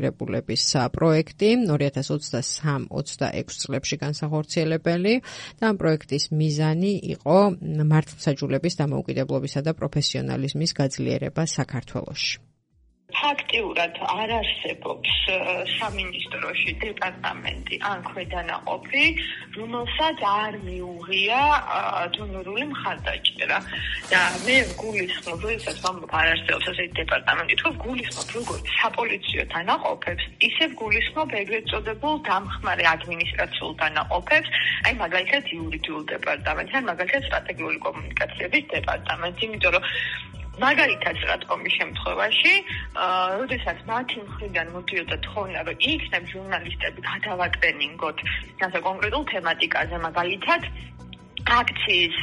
განხორციელების პროექტი ორი ათას ოცდასამ ოცდაექვსი წლებში განსახორციელებელი და ამ პროექტის მიზანი იყო მართლმსაჯულების დამოუკიდებლობისა და პროფესიონალიზმის გაძლიერება საქართველოში. ფაქტიურად არ არსებობს სამინისტროში დეპარტამენტი ან ქვედანაყოფი, რომელსაც არ მიუღია დონორული მხარდაჭერა. და მე გულისხმობ, როდესაც ვამბობ არ არსებობს ასეთი დეპარტამენტი, თუ გულისხმობ როგორც საპოლიციო დანაყოფებს, ისევ გულისხმობ ეგრეთ წოდებულ დამხმარე ადმინისტრაციულ დანაყოფებს, აი მაგალითად იურიდიულ დეპარტამენტს, ან მაგალითად სტრატეგიული კომუნიკაციების დეპარტამენტს, იმიტომ რომ მაგალითად სტრატკომის შემთხვევაში, როდესაც მათი მხრიდან მოდიოდა თხოვნა, რომ იქნებ ჟურნალისტები გადავატრენინგოთ ასე კონკრეტულ თემატიკაზე, მაგალითად აქციის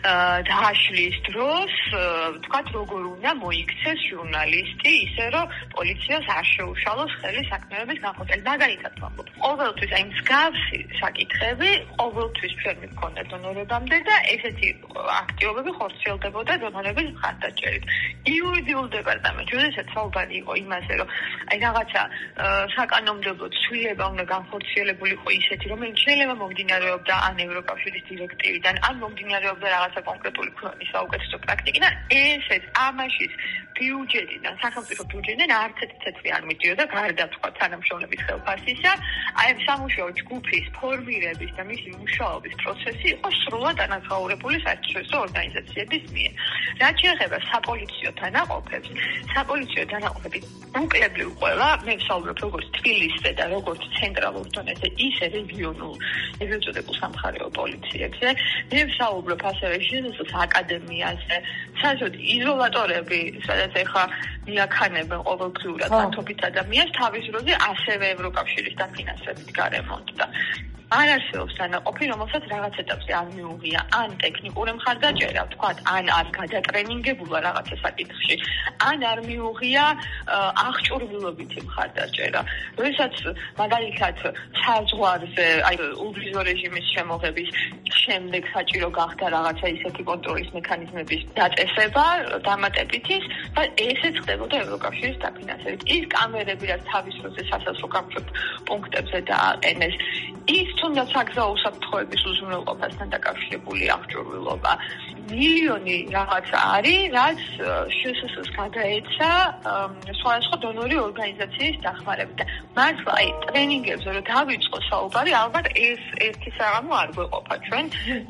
დაშლის დროს, თქვათ, როგორ უნდა მოიქცეს ჟურნალისტი, ისე რომ პოლიციას არ შეუშალოს ხელი საქმეების განხორციელებას. მაგალითად ვამბობ, ყოველთვის აი მსგავსი საკითხები ყოველთვის ჩვენ მქონდა დონორებამდე და ესეთი აქტივობები ხორციელდებოდა დონორების მხარდაჭერით. იურიდიულ დეპარტამენტში, როდესაც საუბარი იყო იმაზე, რომ აი რაღაცა საკანონმდებლო ცვლილება უნდა განხორციელებულიყო ისეთი, რომელიც შეიძლება მომდინარეობდა ან ევროკავშირის დირექტივით ან მომდინარეობდა რაღაცა კონკრეტული ქვეყნის საუკეთესო პრაქტიკიდან, ესეც ამაშიც ბიუჯეტიდან, სახელმწიფო ბიუჯეტიდან არც ერთი ცენტი არ მიდიოდა, გარდა სხვა თანამშრომლების ხელფასისა, აი ამ სამუშაო ჯგუფის ფორმირების და მისი მუშაობის პროცესი იყო სრულად ანაზღაურებული საერთაშორისო ორგანიზაციების მიერ. რაც შეეხება საპოლიციო დანაყოფებს, საპოლიციო დანაყოფები უკლებლივ ყველა, მე ვსაუბრობ როგორც თბილისზე და როგორც ცენტრალურ დონეზე, ისე რეგიონულ ეგრეთ წოდებულ სამხარეო პოლიციებზე. მე ვსაუბრობ ასევე ჟენოსის აკადემიაზე, საერთოდ იზოლატორები, სადაც ეხლა მიაქანებენ ყოველდღიურად ათობით ადამიანს თავის დროზე ასევე ევროკავშირის დაფინანსებით გარემონტდა. არ არსებობს დანაყოფი, რომელსაც რაღაც ეტაპზე არ მიუღია ან ტექნიკური მხარდაჭერა, ვთქვათ, ან არ გადატრენინგებულა რაღაცა საკითხში, ან არ მიუღია აღჭურვილობითი მხარდაჭერა. როდესაც მაგალითად საზღვარზე, აი უბრძო რეჟიმის შემოღების შემდეგ საჭირო გახდა რაღაცა ისეთი კონტროლის მექანიზმების დაწესება, დამატებითის, და ესეც ხდებოდა ევროკავშირის დაფინანსებით. ის კამერები, რაც თავის დროზე სასაზღვრო გამშვებ პუნქტებზე დააყენეს, ის თუნდაც საგზაო უსაფრთხოების უზრუნველყოფასთან დაკავშირებული აღჭურვილობა. მილიონი რაღაცა არის, რაც შსს-ს გადაეცა სხვადასხვა დონორი ორგანიზაციის დახმარებით. და მართლა აი ტრენინგებზე რომ დავიწყო საუბარი, ალბათ ეს ერთი საღამო არ გვეყოფა ჩვენ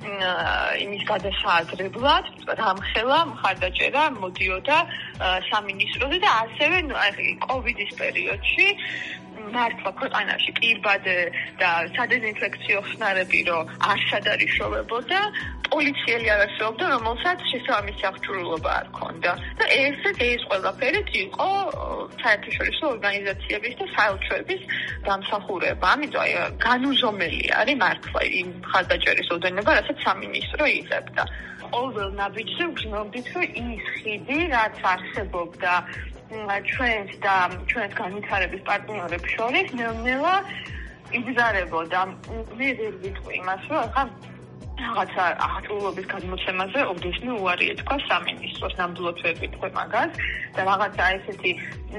იმის გადასააზრებლად, რამხელა მხარდაჭერა მოდიოდა სამინისტროზე და ასევე კოვიდის პერიოდში მართლა ქვეყანაში პირბადე და სადეზინფექციო ხსნარები რომ არსად არ იშოვებოდა, პოლიციელი არ არსებობდა, რომელსაც შესაბამისი აღჭურვილობა არ ჰქონდა. და ესეც ეს ყველაფერიც იყო საერთაშორისო ორგანიზაციების და საელჩოების დამსახურება. ამიტომ აი განუზომელი არის მართლა იმ მხარდაჭერის ოდენობა, რასაც სამინისტრო იღებდა. ყოველ ნაბიჯზე ვგრძნობდით, რომ ის ხიდი, რაც არსებობდა ჩვენს და ჩვენს განვითარების პარტნიორებს შორის, ნელ-ნელა იგზარებოდა. მე ვერ ვიტყვი იმას, რომ ახლა რაღაცა აღჭურვილობის გადმოცემაზე ოდესმე უარი ეთქვა სამინისტროს, ნამდვილად ვერ ვიტყვი მაგას და რაღაცა ესეთი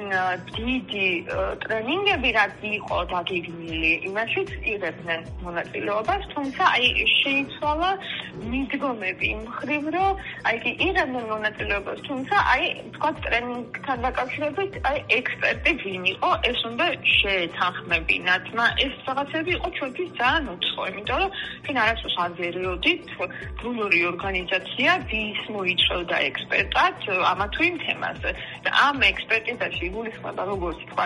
დიდი ტრენინგები რაც იყო დაგეგმილი, იმაშიც იღებდნენ მონაწილეობას, თუმცა აი შეიცვალა მიდგომები იმ მხრივ, რომ აი კი იღებდნენ მონაწილეობას, თუმცა აი თქვა ტრენინგთან დაკავშირებით აი ექსპერტი ვინ იყო, ეს უნდა შეეთანხმებინათ, მაგრამ ეს რაღაცები იყო ჩვენთვის ძალიან უცხო, იმიტომ რომ ჩვენ არასდროს არ ვერეოდით დონორი ორგანიზაცია ვის მოიწევდა ექსპერტად ამა თუ იმ თემაზე. და ამ ექსპერტიზაში იგულისხმება როგორც თქვა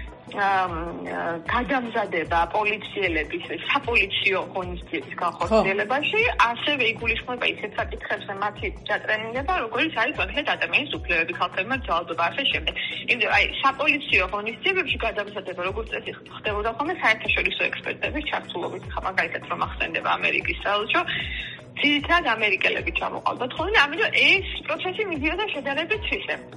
გადამზადება პოლიციელების საპოლიციო ღონისძიების განხორციელებაში, ასევე იგულისხმება ისეთ საკითხებზე მათი დატრენინგება, როგორც არის მაგალითად ადამიანის უფლებები, ხალხებმა ძალადობა ასე შემდეგ. იმიტომ აი საპოლიციო ღონისძიებებში გადამზადება როგორც წესი ხდებოდა ხოლმე საერთაშორისო ექსპერტების ჩართულობით, მაგალითად რომ ახსენდება ამერიკის საელჩო, ძირითადად ამერიკელები ჩამოყალიბდათ ხოლმე, ამიტომ ეს პროცესი მიდიოდა შედარებით ცისე.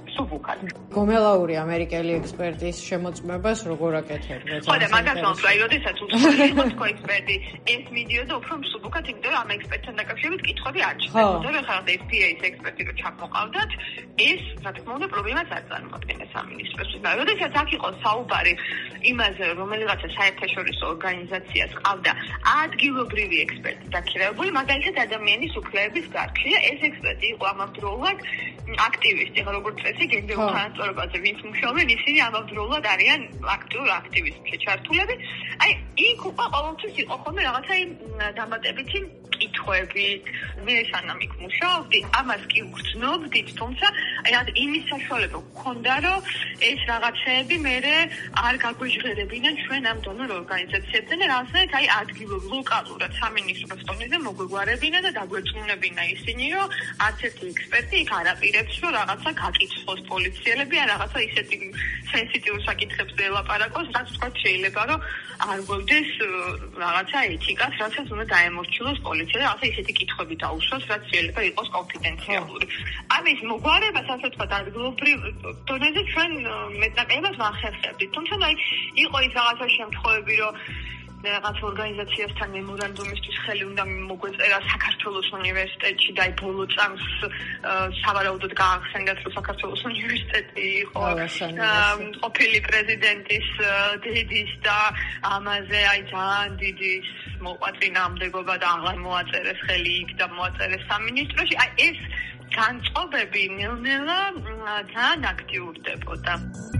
სუბუქად. გომელაური ამერიკელი ექსპერტის შემოწმებას როგორ აკეთებდა? ხო და მაგას მომწვა, როდესაც უცხოელი იყო თქო ექსპერტი, ეს მიდიოდა უფრო მსუბუქად, იმიტომ რომ ამ ექსპერტთან დაკავშირებით კითხვები არ ჩნდებოდა, და ხალხი ეფ ბი აის ექსპერტი რო ჩამოყავდათ, ეს რა თქმა უნდა პრობლემას არ წარმოადგენდა სამინისტროსთვის. და როდესაც აქ იყო საუბარი იმაზე, რომელიღაცა საერთაშორისო ორგანიზაციას ყავდა ადგილობრივი ექსპერტი დაქირავებული, მაგალითად ადამიანის უფლებების გარშე, ეს ექსპერტი იყო ამავდროულად აქტივისტი, როგორც წესი გენდერულ თანასწორობაზე ვინც მუშაობენ, ისინი ამავდროულად არიან აქტიურ აქტივისტში ჩართულები. აი, იქ უკვე ყოველთვის იყო ხოლმე რაღაცა იმ დამატებითი კითხვები. მე სანამ იქ მუშაობდი, ამას კი ვგრძნობდით, თუმცა აი რა იმის საშუალება გქონდა, რომ ეს რაღაცეები მე არ გაგვეჟღერებინა ჩვენ ამ დონორ ორგანიზაციებთან და რაღაცნაირად აი ადგილობრივ ლოკალურად სამინისტროს დონეზე მოგვეგვარებინა და დაგვეწუნებინა ისინი, რომ არც ერთი ექსპერტი იქ არ აპირებს, რომ რაღაცა გაკითხოს პოლიციელები ან რაღაცა ისეთი სენსიტიურ საკითხებს ელაპარაკოს, რაც თქვა შეიძლება, რომ არ გვევდეს რაღაცა ეთიკას, რასაც უნდა დაემორჩილოს პოლიცია და რაღაცა ისეთი კითხვები დაუშვას, რაც შეიძლება იყოს კონფიდენციალური. ამის მოგვარებას, ასე ვთქვათ, ადგილობრივ დონეზე ჩვენ მეტნაკლებად ვახერხებდით. თუმცა აი იყო ის რაღაცა შემთხვევები, რომ რაღაც ორგანიზაციასთან მემორანდუმისთვის ხელი უნდა მოგვეწერა საქართველოს უნივერსიტეტში და აი ბოლო წამს სავარაუდოდ გაახსენდათ, რომ საქართველოს უნივერსიტეტი იყო ყოფილი პრეზიდენტის დედის და ამაზე აი ძალიან დიდი მოყვაწინამდებობა და აღარ მოაწერეს ხელი იქ და მოაწერეს სამინისტროში. აი ეს განწყობები ნელ-ნელა ძალიან აქტიურდებოდა.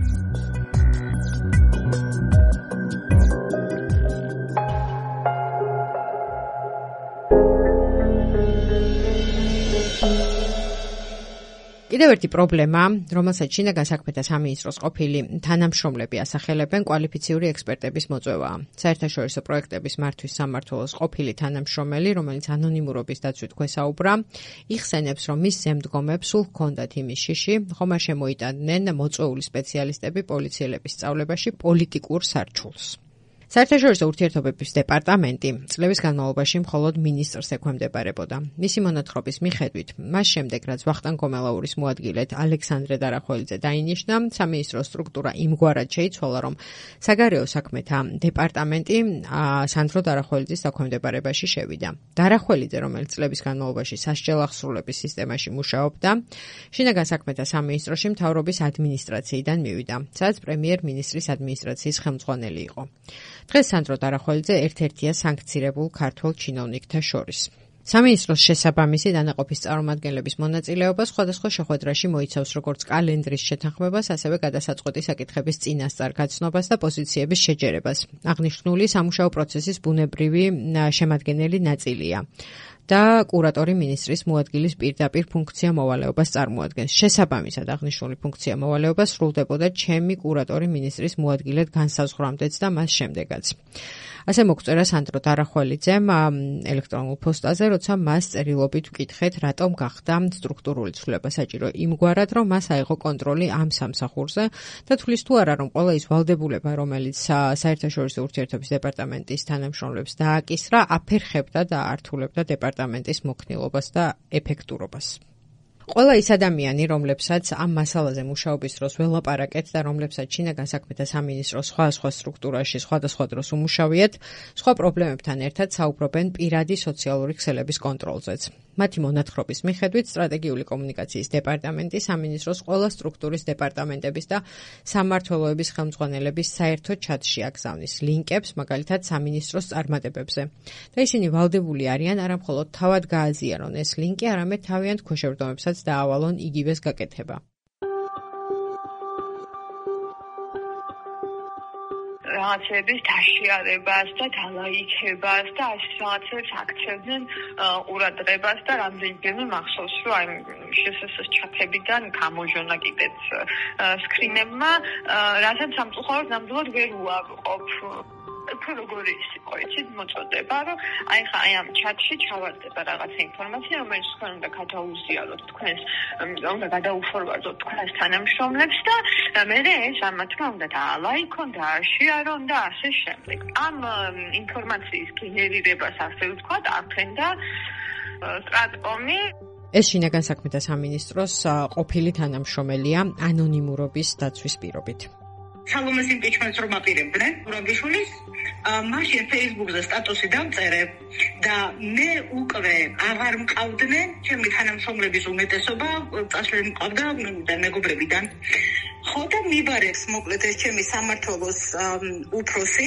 კიდევ ერთი პრობლემა, რომელსაც შინაგან საქმეთა სამინისტროს ყოფილი თანამშრომლები ასახელებენ, კვალიფიციური ექსპერტების მოწვევაა. საერთაშორისო პროექტების მართვის სამმართველოს ყოფილი თანამშრომელი, რომელიც ანონიმურობის დაცვით გვესაუბრა, იხსენებს, რომ მის ზემდგომებს სულ ჰქონდათ იმის შიში, ხომ არ შემოიტანდნენ მოწვეული სპეციალისტები პოლიციელების სწავლებაში პოლიტიკურ სარჩულს. საერთაშორისო ურთიერთობების დეპარტამენტი წლების განმავლობაში მხოლოდ მინისტრს ექვემდებარებოდა. მისი მონათხრობის მიხედვით, მას შემდეგ, რაც ვახტანგ გომელაურის მოადგილედ ალექსანდრე დარახველიძე დაინიშნა, სამინისტროს სტრუქტურა იმგვარად შეიცვალა, რომ საგარეო საქმეთა დეპარტამენტი სანდრო დარახველიძის დაქვემდებარებაში შევიდა. დარახველიძე, რომელიც წლების განმავლობაში სასჯელ აღსრულების სისტემაში მუშაობდა, შინაგან საქმეთა სამინისტროში მთავრობის ადმინისტრაციიდან მივიდა, სადაც პრემიერ-მინისტრის ადმინისტრაციის ხელმძღვანელი იყო. დღეს სანდრო დარახველიძე ერთ-ერთია სანქცირებულ ქართველ ჩინოვნიკთა შორის. სამინისტროს შესაბამისი დანაყოფის წარმომადგენლების მონაწილეობა სხვადასხვა შეხვედრაში მოიცავს როგორც კალენდრის შეთანხმებას, ასევე გადასაწყვეტი საკითხების წინასწარ გაცნობას და პოზიციების შეჯერებას. აღნიშნული სამუშაო პროცესის ბუნებრივი შემადგენელი ნაწილია და კურატორი მინისტრის მოადგილის პირდაპირ ფუნქცია მოვალეობას წარმოადგენს. შესაბამისად აღნიშნული ფუნქცია მოვალეობა სრულდებოდა ჩემი კურატორი მინისტრის მოადგილედ განსაზღვრამდეც და მას შემდეგაც. ასე მოგწერა სანდრო დარახველიძემ ელექტრონულ პოსტაზე, როცა მას წერილობით ვკითხეთ, რატომ გახდა სტრუქტურული ცვლილება საჭირო იმგვარად, რომ მას აიღო კონტროლი ამ სამსახურზე და თulis თუ არა, რომ ყველა ის ვალდებულება, რომელიც საერთაშორისო ურთიერთობის დეპარტამენტის თანამშრომლებს დააკისრა, აფერხებდა და ართულებდა დეპარტამენტის მოქნილობას და ეფექტურობას. ყველა ის ადამიანი, რომლებსაც ამ მასალაზე მუშაობის დროს ველაპარაკეთ და რომლებსაც შინაგან საქმეთა სამინისტროს სხვადასხვა სტრუქტურაში სხვადასხვა დროს უმუშავიათ, სხვა პრობლემებთან ერთად საუბრობენ პირადი სოციალური ქსელების კონტროლზეც. მათი მონათხრობის მიხედვით, სტრატეგიული კომუნიკაციის დეპარტამენტი სამინისტროს ყველა სტრუქტურის დეპარტამენტების და სამმართველოების ხელმძღვანელების საერთო ჩატში აგზავნის ლინკებს, მაგალითად სამინისტროს წარმატებებზე. და ისინი ვალდებული არიან არა მხოლოდ თავად გააზიარონ ეს ლინკი, არამედ თავიანთ ქვეშევრდომებსაც დაავალონ იგივეს გაკეთება. რაღაცების დაშიარებას და დალაიქებას და ეს რაღაცებს აქცევდნენ ყურადღებას და რამდენჯერმე მახსოვს, რომ აი შესაძლოა ჩათებიდან გამოჟონა კიდეც სკრინებმა, რასაც სამწუხაროდ ნამდვილად ვერ უარყოფ. თუ როგორი იყო, იცით, მოწოდება, რომ აი ხა აი ამ ჩატში ჩავარდება რაღაცა ინფორმაცია, რომელიც თქვენ უნდა გადაუზიაროთ, თქვენს უნდა გადაუფორვარდოთ თქვენს თანამშრომლებს და მე ეს ამ თქმა უნდა დაალაიქონ და აშიარონ და ასე შემდეგ. ამ ინფორმაციის გენერირებას ასე ვთქვათ, აფენდა სტრატკომი. ეს შინაგან საქმეთა სამინისტროს ყოფილი თანამშრომელია ანონიმურობის დაცვის პირობით. სალომეს იმპიჩმენტს რომ აპირებდნენ ურაბიშვილის მაშინ Facebook-ზე სტატუსი დავწერე და მე უკვე აღარ მყავდნენ ჩემი თანამშრომლების უმეტესობა წაშლილი მყავდა მეგობრებიდან ხო და მიბარებს მოკლედ ეს ჩემი სამმართველოს უფროსი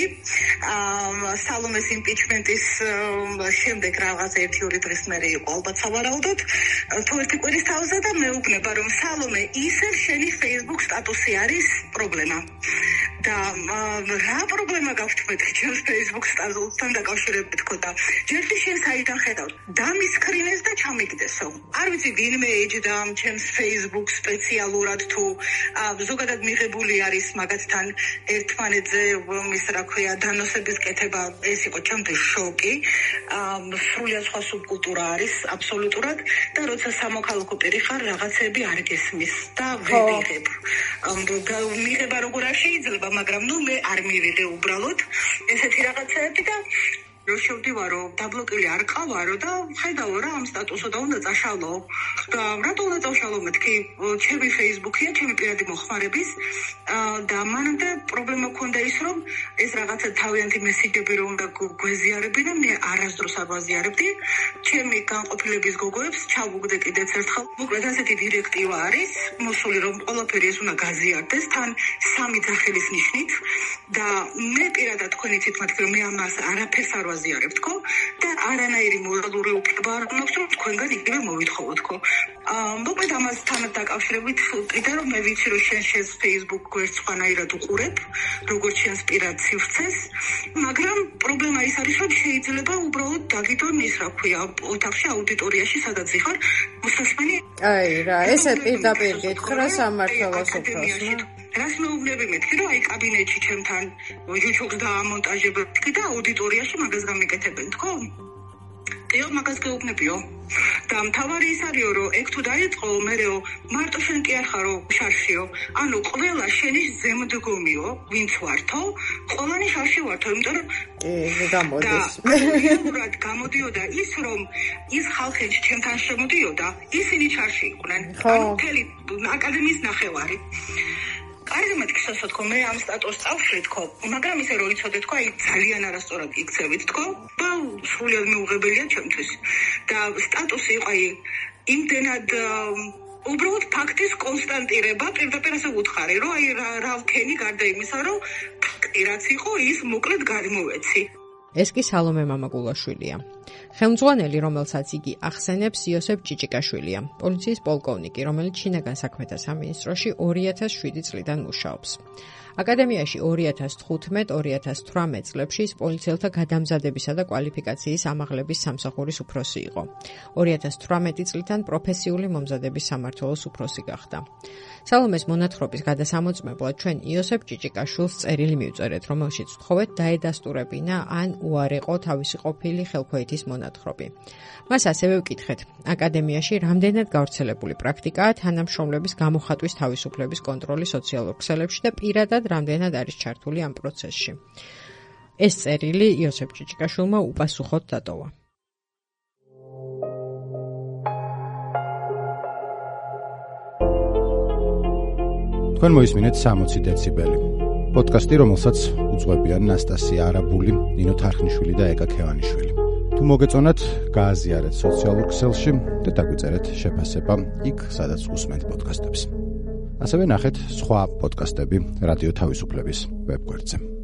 სალომეს იმპიჩმენტის შემდეგ რაღაც ერთი ორი დღის მერე იყო ალბათ სავარაუდოდ თუ ერთი კვირის თავზე და მეუბნება რომ სალომე ისევ შენი Facebook სტატუსი არის პრობლემა და რა პრობლემა გაქვთ მეთქი ჩემს Facebook სტატუსთან დაკავშირებით თქო და ჯერჯერ შენ საიდან ხედავ დამისკრინეს და ჩამიგდესო არ ვიცი ვინმე ეჯდა ჩემს Facebook სპეციალურად თუ ზოგადად მიღებული არის მაგათთან ერთმანეთზე ის რა ქვია დანოსების კეთება ეს იყო ჩემთვის შოკი სრულიად სხვა სუბკულტურა არის აბსოლუტურად და როცა სამოქალაქო პირი ხარ რაღაცები არ გესმის და ვერიღებ მიღება როგორ არ შეიძლება მაგრამ ნუ მე არ მივიღე უბრალოდ ესეთი რაღაცები და რო შევდივარო დაბლოკილი არ ყავარო და ხედავო რა ამ სტატუსო და უნდა წაშალო და რატო უნდა წაშალო მეთქი ჩემი Facebook-ია ჩემი პირადი მოხმარების და მანამდე პრობლემა მქონდა ის რომ ეს რაღაცა თავიანთი მესიჯები რომ უნდა გვეზიარები და მე არასდროს არ ვაზიარებდი ჩემი განყოფილების გოგოებს ჩავუგდე კიდეც ერთხელ მოკლედ ასეთი დირექტივა არის მოსული რომ ყველაფერი ეს უნდა გაზიარდეს თან სამი ძახილის ნიშნით და მე პირადად თქვენი თითქმის რომ მე ამას არაფერს არ ვაზიარებ თქო და არანაირი მორალური უფლება არ მაქვს რომ თქვენგან იგივე მოვითხოვოთ თქო მოკლედ ამასთან დაკავშირებით კიდე რომ მე ვიცი რომ შენ შენს Facebook გვერდს სხვანაირად უყურებ როგორც შენს პირად სივრცეს მაგრამ პრობლემა ის არის რომ შეიძლება უბრალოდ დაგიდონ ის რა ქვია ოთახში აუდიტორიაში სადაც იხარ მოსასმენი აი რა ესე პირდაპირ გითხრა სამმართველოს უფროსმა რას მეუბნები მეთქი რომ აი კაბინეტში ჩემთან YouTube-ს დაამონტაჟებდი და აუდიტორიაში მაგას გამიკეთებენ თქო? დიო მაგას გეუბნებიო. და მთავარი ის არისო რომ ეგ თუ დაიწყო მერეო მარტო შენ კი არ ხარო შარშიო ანუ ყველა შენი ზემდგომიო ვინც ვართო ყველანი შარში ვართო იმიტომ რომ ე გამოდის ურად გამოდიოდა ის რომ ის ხალხი ჩემთან შემოდიოდა ისინი შარში იყვნენ ანუ მთელი აკადემიის ნახევარი კარგი მეთქისო თქო მე ამ სტატუსს წავშლი თქო მაგრამ ისე რომ იცოდე თქო აი ძალიან არასწორად იქცევით თქო და სრულიად მიუღებელია ჩემთვის და სტატუსი იყო აი იმდენად უბრალოდ ფაქტის კონსტანტირება პირდაპირ ასე უთხარი რომ აი რა ვქენი გარდა იმისა რომ ფაქტი რაც იყო ის მოკლედ გადმოვეცი ეს კი სალომე მამაკულაშვილია. ხელმძღვანელი, რომელსაც იგი ახსენებს, იოსებ ჭიჭიკაშვილია, პოლიციის პოლკოვნიკი, რომელიც შინაგან საქმეთა სამინისტროში ორი ათას შვიდი წლიდან მუშაობს. აკადემიაში ორი ათას თხუთმეტ ორი ათას თვრამეტ წლებში ის პოლიციელთა გადამზადებისა და კვალიფიკაციის ამაღლების სამსახურის უფროსი იყო. ორი ათას თვრამეტი წლიდან პროფესიული მომზადების სამმართველოს უფროსი გახდა. სალომეს მონათხრობის გადასამოწმებლად ჩვენ იოსებ ჭიჭიკაშვილს წერილი მივწერეთ, რომელშიც ვთხოვეთ დაედასტურებინა ან უარეყო თავისი ყოფილი ხელქვეითის მონათხრობი. მას ასევე ვკითხეთ, აკადემიაში რამდენად გავრცელებული პრაქტიკაა თანამშრომლების გამოხატვის თავისუფლების კონტროლი სოციალურ ქსელებში და პირადად რამდენად არის ჩართული ამ პროცესში. ეს წერილი იოსებ ჭიჭიკაშვილმა უპასუხოდ დატოვა. თქვენ მოისმინეთ სამოცი დეციბელი. პოდკასტი, რომელსაც უძღვებიან ნასტასია არაბული, ნინო თარხნიშვილი და ეკა ქევანიშვილი. თუ მოგეწონათ, გააზიარეთ სოციალურ ქსელში და დაგვიწერეთ შეფასება იქ, სადაც უსმენთ პოდკასტებს. ასევე ნახეთ სხვა პოდკასტები რადიო თავისუფლების ვებგვერდზე.